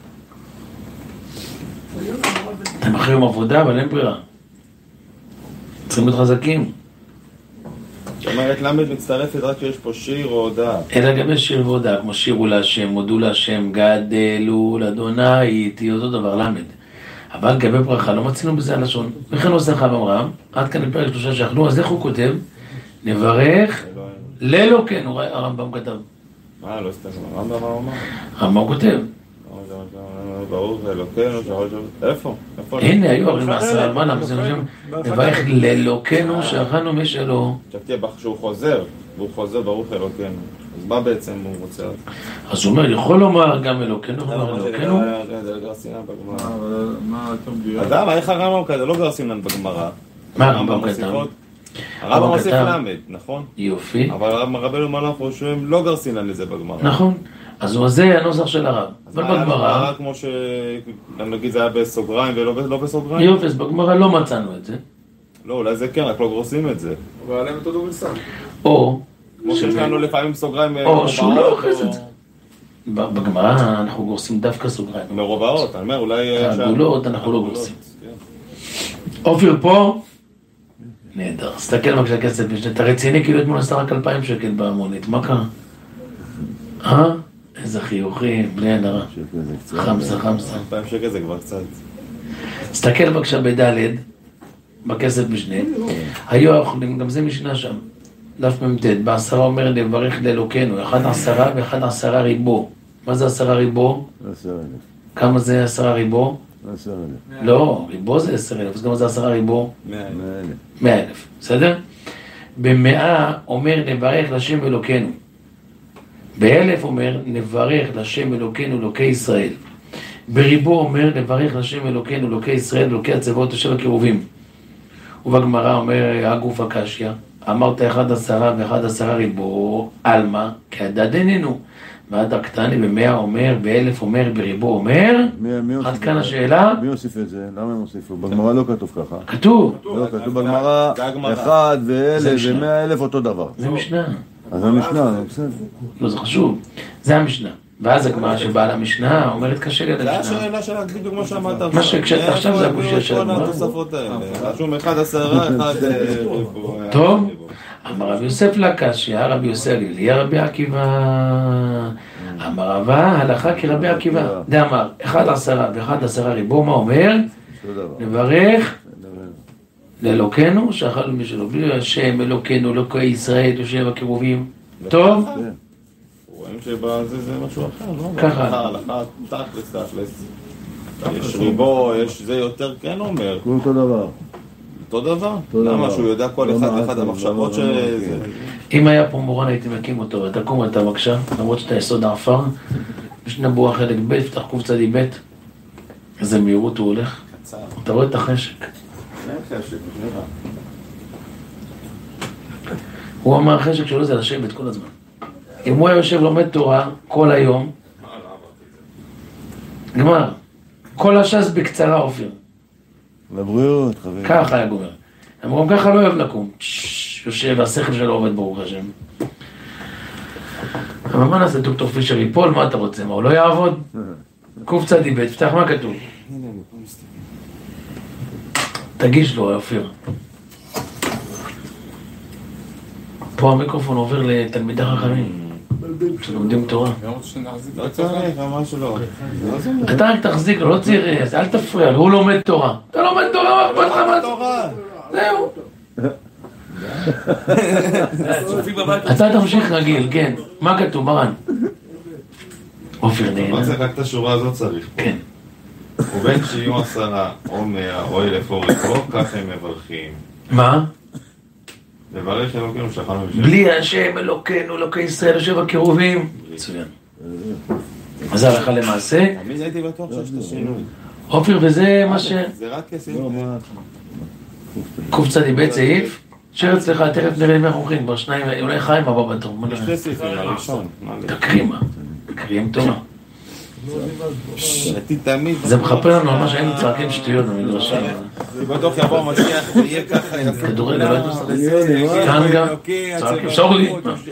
Speaker 1: אתם אחרי יום עבודה, אבל אין ברירה. צריכים להיות חזקים.
Speaker 6: זאת אומרת, למד מצטרפת רק שיש פה שיר או הודעה.
Speaker 1: אלא גם יש שיר והודעה, כמו שירו להשם, הודו להשם, גדלו לאדוני, תהיה אותו דבר למד. אבל גבי ברכה, לא מצינו בזה הלשון. וכן עושה חב אמרם, עד כאן לפרק שלושה שאכלו, אז איך הוא כותב? נברך לאלוקנו, הרמב"ם כתב.
Speaker 6: מה, לא סתם, הרמב"ם מה אמר?
Speaker 1: הרמב"ם כותב.
Speaker 6: ברוך אלוקנו, איפה?
Speaker 1: הנה, היו הרי מעשה על מה למה זה נושם, נברך לאלוקנו שאכלנו משלו.
Speaker 6: עכשיו תהיה, שהוא חוזר, והוא חוזר ברוך אלוקנו. אז מה בעצם הוא רוצה?
Speaker 1: אז הוא אומר, יכול לומר גם אלוקנו, יכול לומר אלוקנו.
Speaker 6: זה לא גר סינן בגמרא.
Speaker 4: מה אתה מדבר?
Speaker 6: אדם, איך הרמב"ם כזה? לא גר סינן בגמרא.
Speaker 1: מה הרמב"ם כתב?
Speaker 6: הרב מוסיף למד, נכון?
Speaker 1: יופי.
Speaker 6: אבל הרב רבנו מלאך חושבים לא גרסינן לזה בגמרא.
Speaker 1: נכון. אז זה הנוסח של הרב. אבל בגמרא...
Speaker 6: כמו ש... נגיד זה היה בסוגריים ולא בסוגריים?
Speaker 1: יופי, אז בגמרא לא מצאנו את זה.
Speaker 6: לא, אולי זה כן, רק לא גורסים את זה.
Speaker 2: אבל עליהם אותו דובל סתם.
Speaker 1: או...
Speaker 6: כמו שיש לנו לפעמים סוגריים...
Speaker 1: או שהוא לא אוחז את זה. בגמרא אנחנו גורסים דווקא סוגריים.
Speaker 6: מרובעות, אני אומר, אולי...
Speaker 1: הגבולות אנחנו לא גורסים. אופיר פה? נהדר. סתכל בבקשה כסף, אתה רציני כאילו אתמול עשתה רק אלפיים שקל במונית, מה קרה? אה? איזה חיוכים, בלי הנרה. חמסה, חמסה.
Speaker 6: אלפיים שקל זה כבר קצת.
Speaker 1: סתכל בבקשה בדלת, בכסף משנה. היו האוכלים, גם זה משנה שם. דף ממתת, בעשרה אומר לברך לאלוקנו, אחד עשרה ואחד עשרה ריבו. מה זה עשרה ריבו?
Speaker 7: עשרה אלף.
Speaker 1: כמה זה עשרה ריבו?
Speaker 7: עשרה אלף.
Speaker 1: לא, ריבו זה עשרה אלף, אז כמה זה עשרה ריבו?
Speaker 6: מאה אלף.
Speaker 1: מאה אלף, בסדר? במאה אומר נברך לשם אלוקנו. באלף אומר נברך לשם אלוקנו אלוקי ישראל. בריבו אומר נברך לשם אלוקנו אלוקי ישראל אלוקי הצבאות ושבע קירובים. ובגמרא אומר הגוף הקשיא, אמרת אחד עשרה ואחד עשרה ריבו, אלמה, כהדד איננו. ועד הקטני במאה אומר, באלף אומר, בריבו אומר, עד כאן השאלה.
Speaker 7: מי הוסיף את זה? למה הם הוסיפו? בגמרא לא כתוב ככה.
Speaker 1: כתוב.
Speaker 7: לא כתוב בגמרא, אחד ואלף ומאה אלף אותו דבר.
Speaker 1: זה משנה.
Speaker 7: אז המשנה, בסדר.
Speaker 1: לא, זה חשוב. זה המשנה. ואז הגמרא שבאה למשנה אומרת קשה לי על המשנה.
Speaker 6: זה השאלה שלך בדיוק כמו שאמרת.
Speaker 1: מה שהקשת עכשיו זה הקושיה של הגמרא.
Speaker 6: התוספות האלה. רשום אחד עשרה, אחד ריבו.
Speaker 1: טוב. אמר רבי יוסף לקשיא, רבי יוסף גלילי, רבי עקיבא. אמר רבא, הלכה כרבי עקיבא. זה אמר, אחד עשרה ואחד עשרה ריבו, מה אומר? נברך לאלוקנו, שאכלנו משלו, בלי השם אלוקנו, אלוקי ישראל, יושב הקירובים. טוב?
Speaker 6: רואים שבזה זה משהו אחר, לא?
Speaker 1: ככה.
Speaker 6: הלכה, תכלס, תכלס. יש ריבו, יש זה יותר כן אומר.
Speaker 7: אותו דבר.
Speaker 6: אותו דבר? למה שהוא יודע כל אחד ואחד המחשבות שזה...
Speaker 1: אם היה פה מורן הייתי מקים אותו, ותקום אתה בבקשה, למרות שאתה יסוד העפר, משנה ברורה חלק ב', פתח קוף צדי ב', איזה מהירות הוא הולך. אתה רואה את החשק.
Speaker 6: אין חשק, נראה.
Speaker 1: הוא אמר החשק שלו זה לשבת כל הזמן. אם הוא היה יושב לומד תורה כל היום, גמר, כל הש"ס בקצרה אופיר.
Speaker 7: לבריאות, חברים.
Speaker 1: ככה היה גומר. אמרו, ככה לא אוהב לקום. יושב, והשכל שלו עובד ברוך השם. אבל מה נעשה, דוקטור פישר ייפול? מה אתה רוצה? מה, הוא לא יעבוד? קוף צדי ב', פתח, מה כתוב? תגיש לו, אופיר. פה המיקרופון עובר לתלמידי חכמים. שלומדים תורה.
Speaker 6: לא צריך, ממש לא.
Speaker 1: אתה רק תחזיק לו, לא צריך, אל תפריע לו, הוא לומד תורה. אתה לומד תורה, מה אכפת לך מה? זהו. אתה תמשיך רגיל, כן. מה כתוב, מרן? אופיר נהנה.
Speaker 6: מה זה רק את השורה הזאת צריך?
Speaker 1: כן.
Speaker 6: ובין שיהיו עשרה או מאה או אלף או ריבו, כך הם מברכים.
Speaker 1: מה?
Speaker 6: לברך אלוקינו שכנו בשם.
Speaker 1: בלי השם אלוקינו, אלוקי ישראל, יושב הקירובים. מצוין. אז זה הלכה למעשה.
Speaker 6: תמיד הייתי בטוח שיש את השינוי.
Speaker 1: אופיר, וזה מה ש...
Speaker 6: זה רק כסף.
Speaker 1: קוף צדי ב' סעיף. שיר אצלך, תכף נראה מה אנחנו הולכים, כבר שניים, אולי חיים הבא בתור.
Speaker 6: יש שתי סעיפים, הראשון.
Speaker 1: תקריא מה? קריאים תורה.
Speaker 6: זה
Speaker 1: מכפר לנו על מה שהיינו צעקים שטויות במדרשה.
Speaker 6: אני בטוח יבוא המשיח ויהיה ככה יפה.
Speaker 1: כדורגל, לא היינו שחקים. כאן גם, צעקים, שור לי.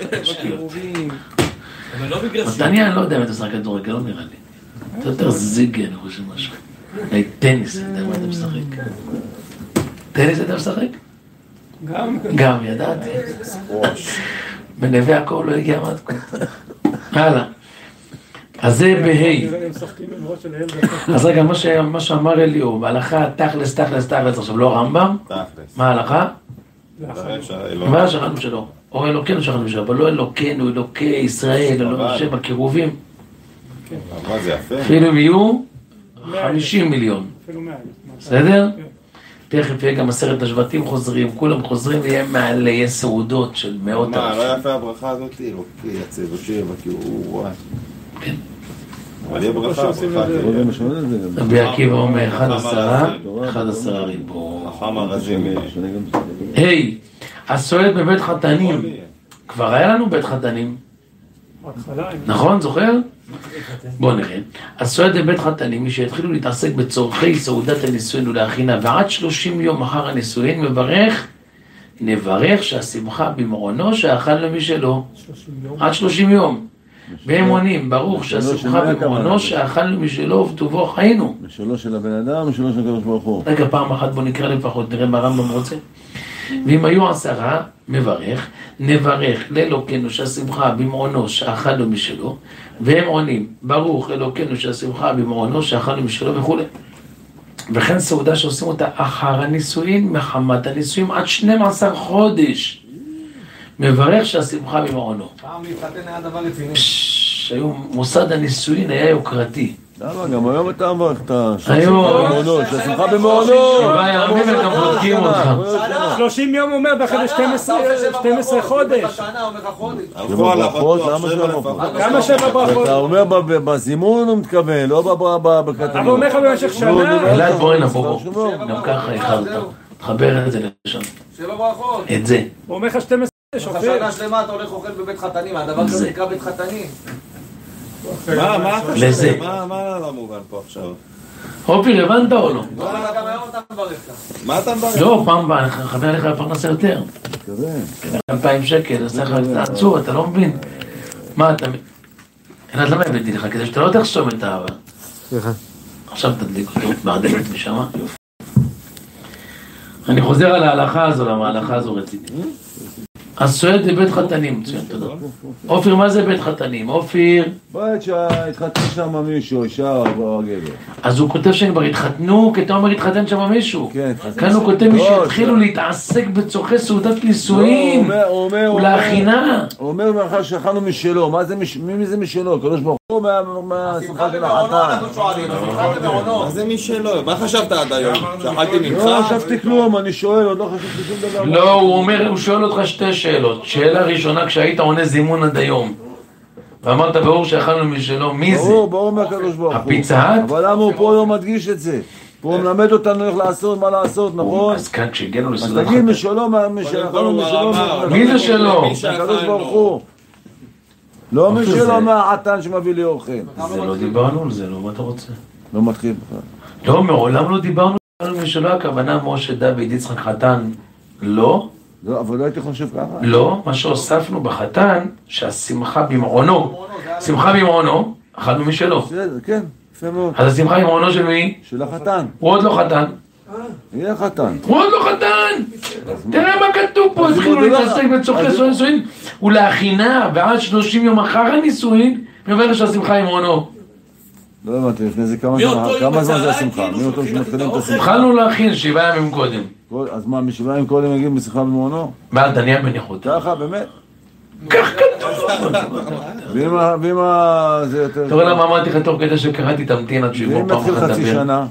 Speaker 1: מתניה, אני לא יודע אם אתה משחק כדורגל, לא נראה לי. אתה יותר זיגי, אני חושב משהו. טניס, אני יודע מה אתה משחק. טניס אתה משחק?
Speaker 3: גם.
Speaker 1: גם, ידעתי. בנווה הכל לא הגיע עד כה. הלאה. אז זה בהי. אז רגע, מה שאמר אליהו, בהלכה תכלס, תכלס, תכלס, עכשיו לא רמב"ם?
Speaker 6: תכלס.
Speaker 1: מה ההלכה? מה שכנו שלו? או אלוקינו שכנו שלו, אבל לא אלוקינו, אלוקי ישראל, אלוקי בקירובים.
Speaker 6: מה זה יפה?
Speaker 1: אפילו אם יהיו חמישים מיליון. בסדר? תכף יהיה גם עשרת השבטים חוזרים, כולם חוזרים ויהיה מעלה, יהיה סעודות של מאות אלפים.
Speaker 6: מה, לא יפה הברכה הזאת? אלוקי, הצב השבע, כי הוא וואי. כן. אבל יהיה ברכה, ברכה.
Speaker 1: רבי עקיבא אומר אחד עשרה, אחד עשרה ריבו.
Speaker 6: חכם הרזים.
Speaker 1: היי, הסועד בבית חתנים, כבר היה לנו בית חתנים, נכון, זוכר? בוא נראה. הסועד בבית חתנים, מי שהתחילו להתעסק בצורכי סעודת הנישואין ולהכינה, ועד שלושים יום אחר הנישואין מברך, נברך שהשמחה במעונו שאכל למי שלו, עד שלושים יום. והם עונים, ברוך שהשמחה במעונו שאכל למי שלו ובטובו חיינו.
Speaker 7: משלו של הבן אדם, משלו של הקדוש ברוך הוא.
Speaker 1: רגע, פעם אחת בוא נקרא לפחות, נראה מה הרמב"ם רוצה. ואם היו עשרה, מברך, נברך לאלוקינו שהשמחה במעונו שאכל למי שלו, והם עונים, ברוך אלוקינו שהשמחה במעונו שאכל למי שלו וכו'. וכן סעודה שעושים אותה אחר הנישואין, מחמת הנישואין עד שנים עשר חודש. מברך שהשמחה במעונו.
Speaker 2: פעם להתחתן היה דבר רציני.
Speaker 1: היום מוסד הנישואין היה יוקרתי.
Speaker 7: למה? גם היום אתה מברך את השמחה
Speaker 1: היום.
Speaker 7: במעונו, שהשמחה במעונו.
Speaker 1: שבעה ימים וגם בודקים אותך.
Speaker 3: שלושים יום אומר באחרי שתים עשרה חודש.
Speaker 7: שבע ברכות, למה שבע ברכות?
Speaker 3: כמה שבע ברכות?
Speaker 7: אתה אומר בזימון הוא מתכוון, לא בכתבים.
Speaker 3: אבל אומר לך במשך שנה.
Speaker 1: אלעד בוא הנה בוא בוא. גם ככה איחרת. תחבר את זה לשם.
Speaker 2: שבע ברכות.
Speaker 1: את זה.
Speaker 3: הוא אומר לך שתים עשרה שופר.
Speaker 2: שנה שלמה אתה הולך אוכל בבית חתנים, הדבר כזה נקרא בית חתנים.
Speaker 6: מה, מה?
Speaker 1: לזה.
Speaker 6: מה לא מובן פה עכשיו?
Speaker 1: אופיר, הבנת או לא?
Speaker 2: לא, גם היום אתה מברך.
Speaker 6: מה אתה מברך?
Speaker 1: לא, פעם הבאה, אני חבר לך לפרנסה יותר. אלפיים שקל, אז צריך לעצור, אתה לא מבין. מה אתה... אלעד, למה הבאתי לך? כדי שאתה לא תחסום את האהבה. סליחה. עכשיו תדליק אותו, מהדלת משם. אני חוזר על ההלכה הזו, למה ההלכה הזו רצינית. הסועד זה בית חתנים, מצוין, תודה. אופיר, מה זה בית חתנים? אופיר...
Speaker 7: בית שהתחתן שם מישהו, אישה או גבר.
Speaker 1: אז הוא כותב שהם כבר התחתנו, כי אתה אומר התחתן שם מישהו.
Speaker 7: כן, התחתן.
Speaker 1: כאן הוא כותב מי שהתחילו להתעסק בצורכי סעודת נישואין ולהכינה.
Speaker 7: הוא אומר מאחר שאכלנו משלו, מי זה משלו? קדוש ברוך הוא מהשמחה של החתן.
Speaker 6: מה זה משלו? מה חשבת עד היום? שאכלתי ממך?
Speaker 7: לא חשבתי כלום, אני שואל, עוד לא חשבתי שום דבר.
Speaker 1: לא, הוא אומר, הוא שואל אותך שתי שאלות. שאלה ראשונה, כשהיית עונה זימון עד היום ואמרת ברור שאכלנו משלו, מי זה?
Speaker 7: ברור, ברור מהקדוש ברוך הוא.
Speaker 1: הפיצה?
Speaker 7: אבל למה הוא פה לא מדגיש את זה? פה הוא מלמד אותנו איך לעשות, מה לעשות, נכון?
Speaker 1: אז כאן כשהגענו
Speaker 7: אז
Speaker 1: לסעודת
Speaker 7: תגיד
Speaker 1: חתן.
Speaker 7: משלו, שאכלנו משלו.
Speaker 1: מי זה שלו?
Speaker 7: הקדוש ברוך הוא. לא משלו מהחתן שמביא לי אוכל.
Speaker 1: זה לא דיברנו על זה, לא, מה אתה רוצה?
Speaker 7: לא מתחיל.
Speaker 1: לא, מעולם לא דיברנו על משלו, הכוונה משה דוד יצחק חתן, לא?
Speaker 7: לא, אבל לא הייתי חושב ככה.
Speaker 1: לא, מה שהוספנו בחתן, שהשמחה במעונו, שמחה במעונו, אכלנו משלו.
Speaker 7: כן, יפה מאוד.
Speaker 1: אז השמחה במעונו של מי?
Speaker 7: של החתן.
Speaker 1: הוא עוד לא חתן.
Speaker 7: יהיה חתן.
Speaker 1: הוא עוד לא חתן! תראה מה כתוב פה, התחילו להתעסק בצורכי נישואין ולהכינה, ועד שלושים יום אחר הנישואין, מברך שהשמחה במעונו.
Speaker 7: לא הבנתי, לפני זה כמה זמן, כמה זמן זה השמחה? מי אותו שמתחילים את השמחה?
Speaker 1: התחלנו להכין שבעה ימים קודם.
Speaker 7: אז מה, משבעה ימים קודם מגיעים בשמחה במעונו?
Speaker 1: בעל דניה בניחותא.
Speaker 7: ככה, באמת?
Speaker 1: כך כתוב.
Speaker 7: ואם ה... זה יותר...
Speaker 1: אתה רואה למה אמרתי לך תוך כדי שקראתי תמתין עד שיבוא
Speaker 7: ואם
Speaker 1: פעם
Speaker 7: נתחיל
Speaker 1: אחת
Speaker 7: חצי
Speaker 1: לדבר.
Speaker 7: שנה?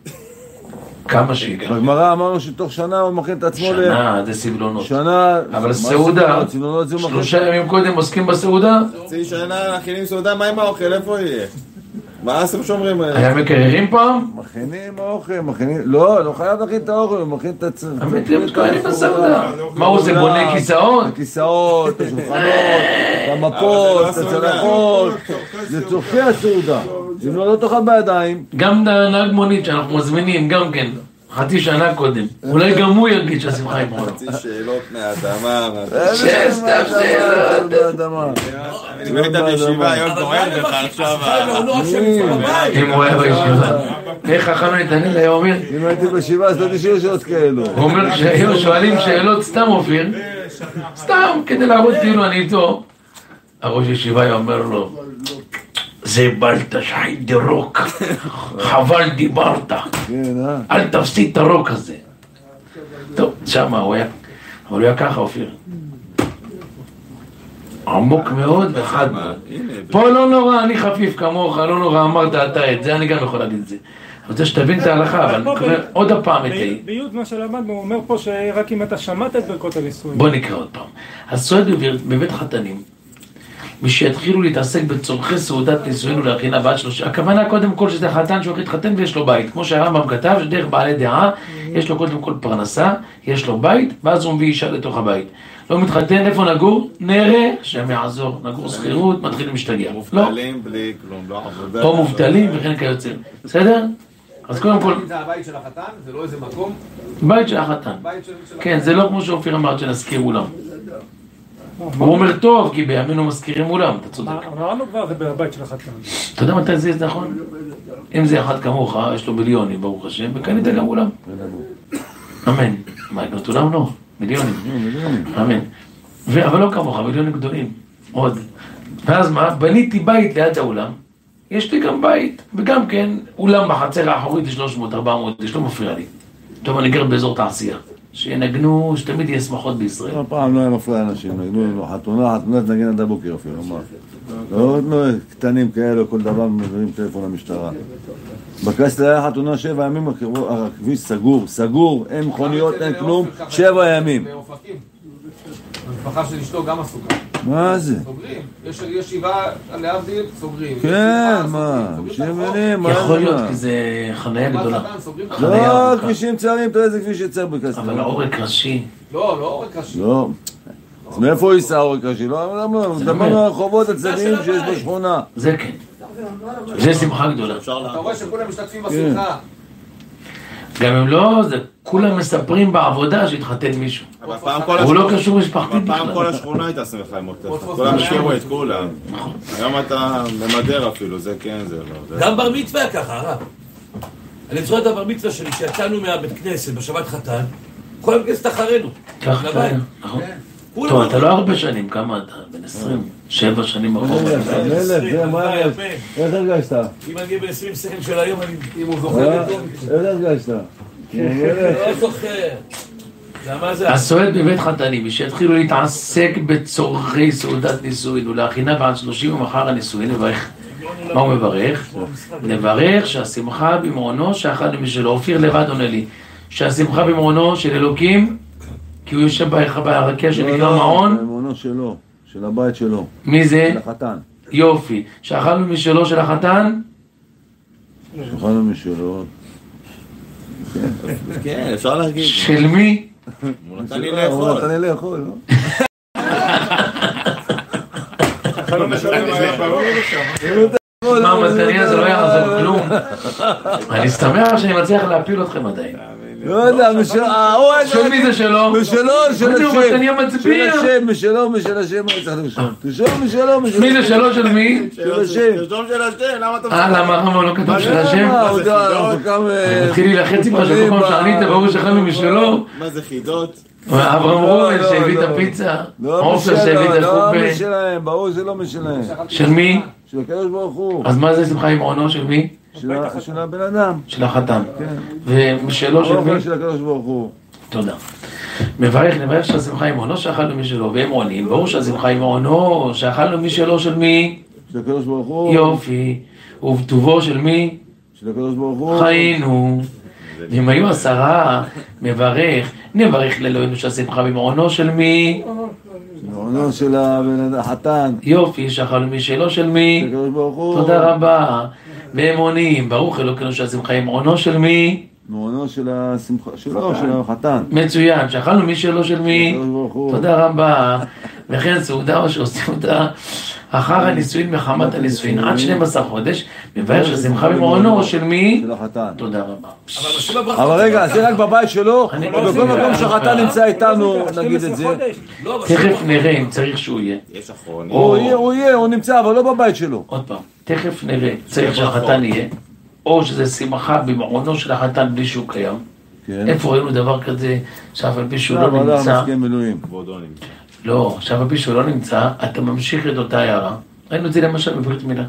Speaker 1: כמה שיגע.
Speaker 7: בגמרא אמרנו שתוך שנה הוא מכין את עצמו ל...
Speaker 1: שנה, זה סבלונות.
Speaker 7: שנה...
Speaker 1: אבל סעודה, שלושה ימים קודם עוסקים בסעודה.
Speaker 6: חצי שנה מכינים סעודה, מה עם האוכל? איפה יהיה? מה אתם שומרים?
Speaker 1: היה מקררים פעם?
Speaker 7: מכינים אוכל, מכינים... לא, לא חייב להכין את האוכל, הוא מכין את עצמו.
Speaker 1: האמת היא, מתכוננים בסעודה. מה הוא זה, בונה כיסאות?
Speaker 7: הכיסאות, השולחנות, המפות, הצלחות. זה צורכי הסעודה. אם לא, לא תאכל בידיים.
Speaker 1: גם נהג מונית שאנחנו מזמינים, גם כן. חצי שנה קודם. אולי גם הוא יגיד שהשמחה היא מעונו.
Speaker 6: חצי שאלות מהאדמה.
Speaker 1: שסתם שאלות.
Speaker 7: מהאדמה.
Speaker 6: אם היית בישיבה, היום דורד בך עכשיו.
Speaker 1: אם הוא היה בישיבה. איך חכם נתנאל היה אומר?
Speaker 7: אם הייתי בישיבה, אז לא תשאיר שאלות כאלו.
Speaker 1: הוא אומר שהיו שואלים שאלות סתם אופיר. סתם, כדי להראות כאילו אני איתו. הראש ישיבה היה אומר לו, זה בלת שחי דירוק, חבל דיברת, אל תפסיד את הרוק הזה. טוב, שמה הוא היה, אבל הוא היה ככה אופיר. עמוק מאוד וחד מאוד. פה לא נורא, אני חפיף כמוך, לא נורא, אמרת אתה את זה, אני גם יכול להגיד את זה. אני רוצה שתבין את ההלכה, אבל אני קורא עוד הפעם את זה.
Speaker 3: ביוד מה שלמדנו, הוא אומר פה שרק אם אתה שמעת את ברכות הנישואין.
Speaker 1: בוא נקרא עוד פעם. הסועד בבית חתנים, מי שיתחילו להתעסק בצורכי סעודת נישואין ולהכינה בעד שלושה, הכוונה קודם כל שזה חתן שהולך להתחתן ויש לו בית, כמו שהרמב"ם כתב, שדרך בעלי דעה, יש לו קודם כל פרנסה, יש לו בית, ואז הוא מביא אישה לתוך הבית. לא מתחתן, איפה נגור? נראה, שם יעזור, נגור שכירות, מתחילים להשתגע. לא.
Speaker 6: מובטלים בלי כלום, לא עבודה.
Speaker 1: או מובטלים וכן כיוצא. בסדר? אז קודם כל...
Speaker 2: זה הבית של החתן, זה לא איזה מקום?
Speaker 1: בית של החתן.
Speaker 2: בית של החתן.
Speaker 1: כן, זה לא כמו שאופיר אמר שנזכיר אולם. הוא אומר טוב, כי בימינו מזכירים אולם, אתה צודק.
Speaker 3: אמרנו כבר, זה בבית של החתן.
Speaker 1: אתה יודע מתי זה נכון? אם זה אחד כמוך, יש לו מיליונים, ברוך השם, וקנית גם אולם. אמן. מה, לקנות אולם? לא. מיליונים. אמן. אבל לא כמוך, מיליונים גדולים. עוד. ואז מה? בניתי בית ליד האולם. יש לי גם בית, וגם כן, אולם בחצר האחורית שלוש מאות ארבע מאות, יש לא מפריע לי. טוב, אני גר באזור תעשייה. שינגנו, שתמיד יהיה שמחות בישראל.
Speaker 7: הפעם לא היה מפריע אנשים, נגנו לנו חתונה, חתונת נגן עד הבוקר אפילו, מה? לא, לא, קטנים כאלו, כל דבר מביאים טלפון למשטרה. בקסטל היה חתונה שבע ימים, הכביש סגור, סגור, אין מכוניות, אין כלום, שבע ימים.
Speaker 2: המשפחה של אשתו גם עסוקה.
Speaker 7: מה זה?
Speaker 2: סוגרים. יש ישיבה להבדיל, סוגרים.
Speaker 7: כן, מה? שמנים, מה?
Speaker 1: יכול להיות, כי זה חניה גדולה.
Speaker 7: לא, כבישים צערים, תראה איזה כביש יצר בקסטל.
Speaker 1: אבל העורק ראשי.
Speaker 2: לא, לא עורק ראשי.
Speaker 7: לא. אז מאיפה הוא ייסע עורק ראשי? לא, למה לא? דמנו הרחובות הצדדיים שיש בשכונה.
Speaker 1: זה כן. זה שמחה גדולה.
Speaker 2: אתה רואה שכולם משתתפים בשמחה.
Speaker 1: גם אם לא, זה כולם מספרים בעבודה שהתחתן מישהו. הוא לא קשור משפחתית בכלל.
Speaker 6: פעם כל השכונה הייתה שמחה עם מוטף. כולם השאירו את כולם. היום אתה ממדר אפילו, זה כן, זה לא.
Speaker 8: גם בר מצווה ככה, הרב. אני זוכר את הבר מצווה שלי, שיצאנו מהבית כנסת בשבת חתן, כל הכנסת אחרינו.
Speaker 1: ככה, נכון. טוב, אתה לא הרבה שנים, כמה אתה? בן עשרים, שבע שנים אחורה.
Speaker 7: מלך, זה מה יש? איך הרגשת?
Speaker 8: אם אני בן עשרים סכם של היום, אם הוא
Speaker 7: זוכר את זה. איך הרגשת?
Speaker 8: לא זוכר.
Speaker 1: הסועד בבית חתנים, שיתחילו להתעסק בצורכי סעודת נישואין ולהכינה בעד שלושים ומחר הנישואין, נברך. מה הוא מברך? נברך שהשמחה במעונו שאכלנו משלו. אופיר לבד עונה לי שהשמחה במעונו של אלוקים, כי הוא יושב בהרקה שנקרא מעון.
Speaker 7: במעונו שלו, של הבית שלו.
Speaker 1: מי זה?
Speaker 7: של החתן.
Speaker 1: יופי. שאכלנו משלו של החתן?
Speaker 7: שאכלנו משלו.
Speaker 6: כן, אפשר להגיד.
Speaker 1: של מי?
Speaker 6: הוא נתן לי לאכול.
Speaker 7: הוא נתן לי לאכול, לא?
Speaker 1: מה, מתניה זה לא יעזור כלום. אני סתמר שאני מצליח להפיל אתכם עדיין.
Speaker 7: לא יודע, משלו,
Speaker 1: של מי זה שלו?
Speaker 7: משלו, של השם.
Speaker 1: מתניה מצביע.
Speaker 7: של השם, משלו, משל השם, מה צריך לרשום? תרשום משלו, משל השם.
Speaker 1: מי זה שלו של מי?
Speaker 7: של השם.
Speaker 6: תרשום של השם, למה אתה...
Speaker 1: אה, למה הרמב"ם לא כתוב של השם?
Speaker 7: מה, הוא יודע, הוא קם...
Speaker 1: התחיל לי לחצי מה שבקום שענית, ברור שאכלנו משלו.
Speaker 6: מה זה חידות?
Speaker 1: אברהם רובן שהביא את הפיצה. עופר שהביא את
Speaker 7: לא
Speaker 1: החופה.
Speaker 7: משלהם, ברור זה לא משלהם.
Speaker 1: של מי?
Speaker 7: של הקדוש ברוך הוא.
Speaker 1: אז מה זה שמחה עם עונו של מי?
Speaker 7: של הבן אדם.
Speaker 1: של החתן. ומשלו של מי?
Speaker 7: של הקדוש ברוך הוא.
Speaker 1: תודה. מברך, נברך שהשמחה עם עונו שאכלנו משלו, והם עונים, ברור שהשמחה עם עונו שאכלנו משלו של מי?
Speaker 7: של הקדוש ברוך הוא.
Speaker 1: יופי. ובטובו של מי?
Speaker 7: של הקדוש ברוך הוא.
Speaker 1: חיינו. ואם היו עשרה, מברך, נברך לאלוהינו שהשמחה במעונו של מי?
Speaker 7: מעונו של החתן.
Speaker 1: יופי, שאכלנו משלו של מי?
Speaker 7: של הקדוש ברוך הוא.
Speaker 1: תודה רבה. והם עונים, ברוך אלוקינו שהשמחה עם מעונו של מי?
Speaker 7: מעונו של השמחה, שלו, של החתן.
Speaker 1: מצוין, שאכלנו משלו של מי?
Speaker 7: של הקדוש ברוך הוא.
Speaker 1: תודה רבה. וכן סעודה או שעושים אותה אחר הנישואין מחמת הנישואין עד שנים עשר חודש, מבאר שהשמחה במעונו של מי?
Speaker 7: של החתן.
Speaker 1: תודה רבה.
Speaker 7: אבל רגע, זה רק בבית שלו, ובכל מקום שהחתן נמצא איתנו, נגיד את זה.
Speaker 1: תכף נראה אם צריך שהוא יהיה.
Speaker 6: יש אחרונים.
Speaker 7: הוא יהיה, הוא יהיה, הוא נמצא, אבל לא בבית שלו.
Speaker 1: עוד פעם, תכף נראה, צריך שהחתן יהיה, או שזה שמחה במעונו של החתן בלי שהוא קיים. איפה ראינו דבר כזה, שאף על פי שהוא לא נמצא? לא, שאף על פי שהוא לא נמצא, אתה ממשיך את אותה הערה. ראינו את זה למשל בברית מילה.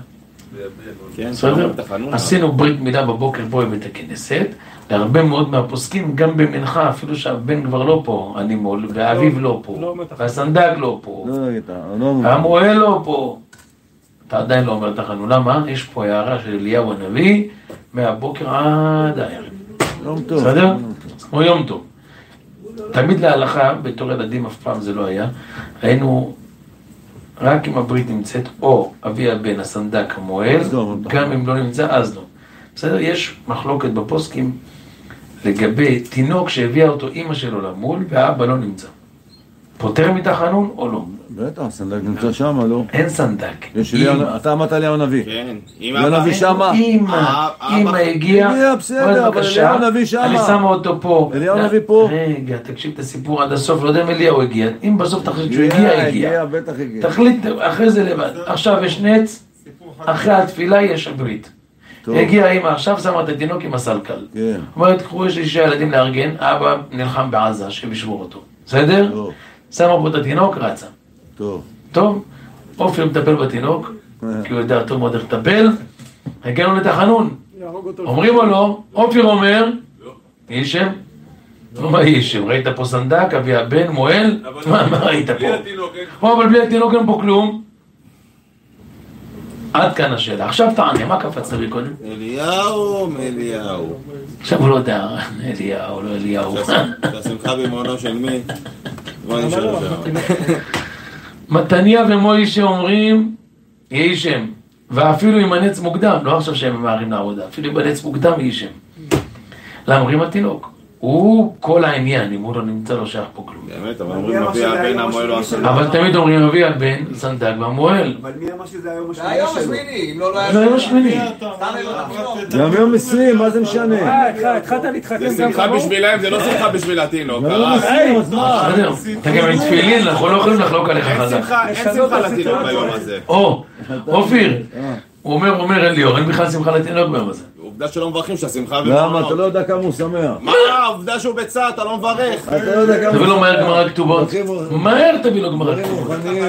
Speaker 1: בסדר? עשינו ברית מילה בבוקר פה בבית הכנסת, להרבה מאוד מהפוסקים, גם במנחה, אפילו שהבן כבר לא פה, הנימול, והאביב לא פה, והסנדק לא פה, והמועל לא פה. אתה עדיין לא אומר את החנו, למה? יש פה הערה של אליהו הנביא, מהבוקר עד הערב.
Speaker 7: יום טוב.
Speaker 1: בסדר? כמו יום טוב. תמיד להלכה, בתור ילדים אף פעם זה לא היה, היינו רק אם הברית נמצאת, או אבי הבן, הסנדק, המועל, גם אם לא נמצא, אז לא. בסדר? יש מחלוקת בפוסקים לגבי תינוק שהביאה אותו אמא שלו למול, והאבא לא נמצא. פותר מתחנון או לא?
Speaker 7: בטח, סנדק נמצא שמה, לא?
Speaker 1: אין סנדק.
Speaker 7: אתה אמרת אליהו הנביא.
Speaker 6: כן.
Speaker 7: אליהו הנביא שמה?
Speaker 1: אמא, אמא הגיעה.
Speaker 7: הגיע, בסדר, אבל אליהו הנביא שמה.
Speaker 1: אני שמה אותו פה.
Speaker 7: אליהו הנביא פה.
Speaker 1: רגע, תקשיב את הסיפור עד הסוף, לא יודע אם אליהו הגיע. אם בסוף תחליט שהוא הגיע, הגיע.
Speaker 7: הגיע, בטח הגיע.
Speaker 1: תחליט אחרי זה לבד. עכשיו יש נץ, אחרי התפילה יש הברית. הגיעה אמא, עכשיו שמה את התינוק עם הסלקל.
Speaker 7: כן.
Speaker 1: אומרת, קחו, יש לי שישה ילדים לארגן, אבא נלחם בעזה, שישבור אותו. בסדר? שמה פה את התינוק, רצה.
Speaker 7: טוב.
Speaker 1: טוב, אופיר מטפל בתינוק, כי הוא יודע טוב מאוד איך לטפל, הגענו לתחנון. אומרים או לא, אופיר אומר, יהי שם? מה יהי שם? ראית פה סנדק, אבי הבן, מועל? מה ראית פה? אבל בלי התינוק אין פה כלום. עד כאן השאלה. עכשיו תענה, מה קפצת לי קודם?
Speaker 6: אליהו מאליהו.
Speaker 1: עכשיו הוא לא יודע, אליהו, לא אליהו.
Speaker 6: שהשמחה במעונו של מי? בוא נשאר שם.
Speaker 1: מתניה ומוישה אומרים, יהי שם. ואפילו עם הנץ מוקדם, לא עכשיו שהם ממהרים לעבודה, אפילו עם הנץ מוקדם יהי שם. למה אומרים התינוק? הוא כל העניין, אם הוא לא נמצא לא שייך פה כלום.
Speaker 6: באמת, אבל אומרים אבי הבן המועל לא עשה.
Speaker 1: אבל תמיד אומרים אבי הבן, סנדק והמועל.
Speaker 5: אבל מי אמר שזה היום השמיני
Speaker 2: היום
Speaker 5: שלו?
Speaker 2: השמיני, אם לא לא היה...
Speaker 1: זה היום השמיני.
Speaker 7: גם יום עשרים, מה זה משנה?
Speaker 3: אה, התחלת להתחתן
Speaker 6: זה
Speaker 3: גם
Speaker 6: שמחה
Speaker 3: קרוב?
Speaker 6: בשבילם, זה לא שמחה בשביל התינוק.
Speaker 7: עשרים, אז מה?
Speaker 1: אתה גם עם תפילין, אנחנו לא יכולים לחלוק עליך חזק.
Speaker 6: אין שמחה לתינוק ביום הזה.
Speaker 1: או, אופיר, הוא אומר, אומר אין ליאור, אין בכלל שמחה לתינוק ביום הזה.
Speaker 6: עובדה שלא מברכים שהשמחה
Speaker 7: למה?
Speaker 6: במעונו.
Speaker 7: אתה לא יודע כמה הוא שמח.
Speaker 6: מה? עובדה שהוא בצע, אתה לא מברך.
Speaker 7: אתה לא יודע כמה
Speaker 1: תביא לו מהר גמרא כתובות. מהר תביא לו גמרא כתובות.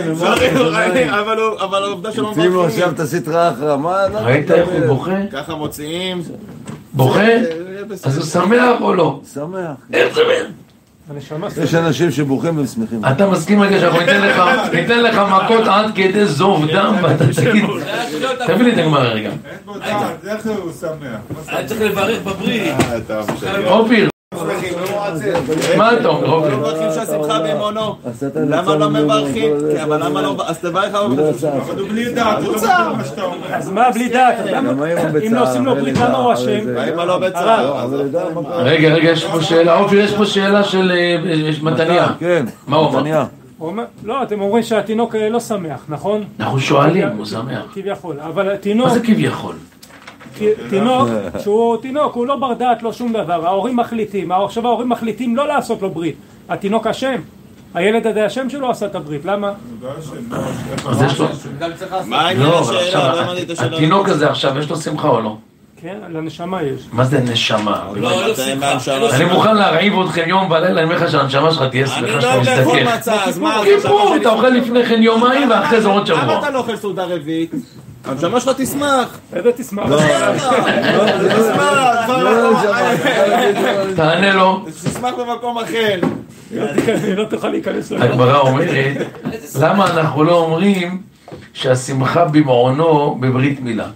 Speaker 6: אבל העובדה שלא
Speaker 7: שים לו
Speaker 6: מברכים.
Speaker 7: עכשיו את הסטרה אחרא, מה?
Speaker 1: ראית איך הוא בוכה?
Speaker 6: ככה מוציאים.
Speaker 1: בוכה? אז הוא שמח או לא?
Speaker 7: שמח.
Speaker 1: איך זה בין?
Speaker 3: הנשמה
Speaker 7: יש אנשים שבוכים והם שמחים.
Speaker 1: אתה מסכים רגע שאנחנו ניתן לך, ניתן לך מכות עד כדי זוב דם ואתה תגיד, תביא לי את הגמרא רגע.
Speaker 4: אין בו דעת, איך הוא שמח?
Speaker 8: היה צריך לברך בברית.
Speaker 1: אופיר, מה אתה אומר
Speaker 6: לא
Speaker 1: אופיר?
Speaker 6: מברכים שהשמחה במעונו. למה לא מברכים? אבל למה לא... אז תברך אבל...
Speaker 4: אבל הוא בלי דעת, הוא לא מבין מה שאתה אומר.
Speaker 3: אז מה בלי דעת? אם לא עושים לו ברית למה הוא אשם?
Speaker 6: האמא לא בצער.
Speaker 1: רגע, רגע, יש פה שאלה, אופיר, יש פה שאלה של מתניה.
Speaker 7: כן.
Speaker 1: מה הוא אומר?
Speaker 3: הוא אומר, לא, אתם אומרים שהתינוק לא שמח, נכון?
Speaker 1: אנחנו שואלים, הוא שמח.
Speaker 3: כביכול, אבל התינוק...
Speaker 1: מה זה כביכול?
Speaker 3: תינוק, שהוא תינוק, הוא לא בר דעת, לא שום דבר, ההורים מחליטים, עכשיו ההורים מחליטים לא לעשות לו ברית, התינוק אשם, הילד הזה אשם שלא עשה את הברית, למה?
Speaker 1: אז יש לו...
Speaker 6: מה העניין
Speaker 1: לא, אבל
Speaker 6: השאלה? לא
Speaker 1: עכשיו,
Speaker 6: הבנתי את השאלה.
Speaker 1: התינוק הזה עכשיו, יש לו שמחה או לא?
Speaker 3: כן, לנשמה יש.
Speaker 1: מה זה נשמה?
Speaker 8: לא, לא שמחה.
Speaker 1: אני מוכן להרעיב אתכם יום ולילה, אני אומר לך שהנשמה שלך תהיה
Speaker 6: אני
Speaker 1: שמחה
Speaker 6: לא
Speaker 1: שאתה
Speaker 6: אוכל חול
Speaker 1: מזדקף.
Speaker 6: מצה, אז מה?
Speaker 1: כיפור, אתה אוכל לפני כן יומיים ואחרי זה עוד
Speaker 6: למה
Speaker 1: שבוע.
Speaker 6: אתה לא אוכל סעודה רביעית? הנשמה שלך תשמח.
Speaker 3: איזה תשמח.
Speaker 6: תשמח.
Speaker 1: תענה לו.
Speaker 6: תשמח במקום אחר.
Speaker 3: לא תוכל להיכנס לו.
Speaker 1: הגמרא אומרת, למה אנחנו לא אומרים שהשמחה במעונו בברית מילה?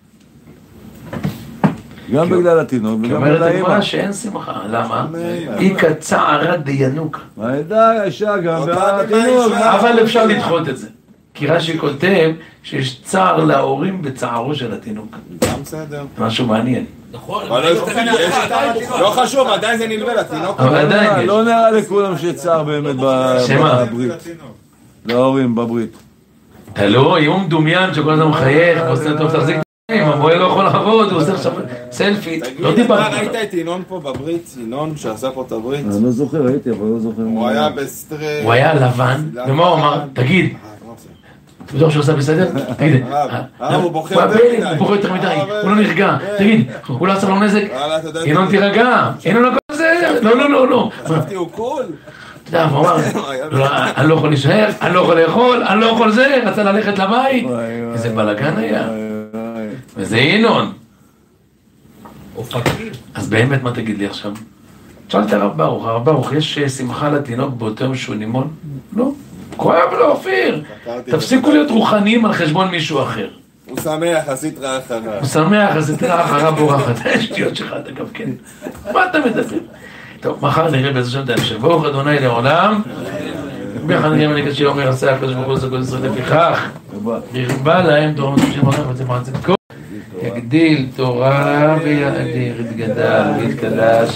Speaker 7: גם בגלל התינוק
Speaker 1: כי
Speaker 7: וגם
Speaker 1: אומרת
Speaker 7: בגלל
Speaker 1: הגמרא
Speaker 7: האמא.
Speaker 1: שאין שמחה, למה? איכא צערא דיינוקא.
Speaker 7: העדה האישה גם
Speaker 6: אותה
Speaker 7: והתינוק.
Speaker 6: האישה.
Speaker 1: אבל אפשר לדחות את זה. כי רש"י כותב שיש צער להורים בצערו של התינוק.
Speaker 6: גם בסדר.
Speaker 1: משהו מעניין.
Speaker 8: נכון,
Speaker 6: אבל יש- יש- לא חשוב, עדיין זה נלווה לתינוק.
Speaker 1: אבל עדיין יש.
Speaker 7: לא נראה לכולם שצער באמת ב-
Speaker 1: שמה?
Speaker 7: בברית. להורים בברית.
Speaker 1: תלוי, אם הוא מדומיין שכל הזמן מחייך, ועושה טוב תחזיק תאים, המוהל לא יכול לעבוד, הוא עושה עכשיו סלפי. לא
Speaker 6: תגיד,
Speaker 1: דיברתי.
Speaker 6: אתה ראית את ינון פה בברית? ינון שעשה פה את הברית?
Speaker 7: אני לא זוכר, הייתי, אבל לא זוכר.
Speaker 6: הוא היה בסטרי...
Speaker 1: הוא היה לבן, ומה הוא אמר? תגיד, אתה בטוח שהוא עושה בסדר? תגיד,
Speaker 6: הרב, הרב, הוא בוכה
Speaker 1: הוא
Speaker 6: יותר
Speaker 1: הבן,
Speaker 6: מדי.
Speaker 1: הוא בוכה יותר מדי,
Speaker 6: הרב,
Speaker 1: הוא לא נרגע. תגיד, הוא לא עשה לו נזק?
Speaker 6: וואלה, אתה יודע-
Speaker 1: ינון תירגע, ינון הכל בסדר, לא, לא, לא, לא.
Speaker 6: חשבתי הוא קול.
Speaker 1: אתה יודע, הוא אמר, לא, אני לא יכול להישאר, אני לא יכול לאכול, אני לא יכול זה, רצה ללכת לבית. איזה בלגן היה. וזה ינון.
Speaker 8: אופקים.
Speaker 1: אז באמת מה תגיד לי עכשיו? תשאל את הרב ברוך, הרב ברוך, יש שמחה לתינוק באותו יום שהוא נימון? לא. כואב לו, אופיר. תפסיקו להיות רוחניים על חשבון מישהו אחר.
Speaker 6: הוא שמח, עשית רע אחריו.
Speaker 1: הוא שמח, אז תראה אחריו בורחת. השטויות שלך, אתה גם כן. מה אתה מדבר? טוב, מחר נראה באיזה שם את ההמשך. ברוך אדוני לעולם. באחד ימים אני קשה אומר עשה הקדוש ברוך הוא עשה כל ישראל לפיכך הרבה להם תורה ותמשיך מלך וצמח צדקו יגדיל תורה ויאדיר יתגדל ויתקדש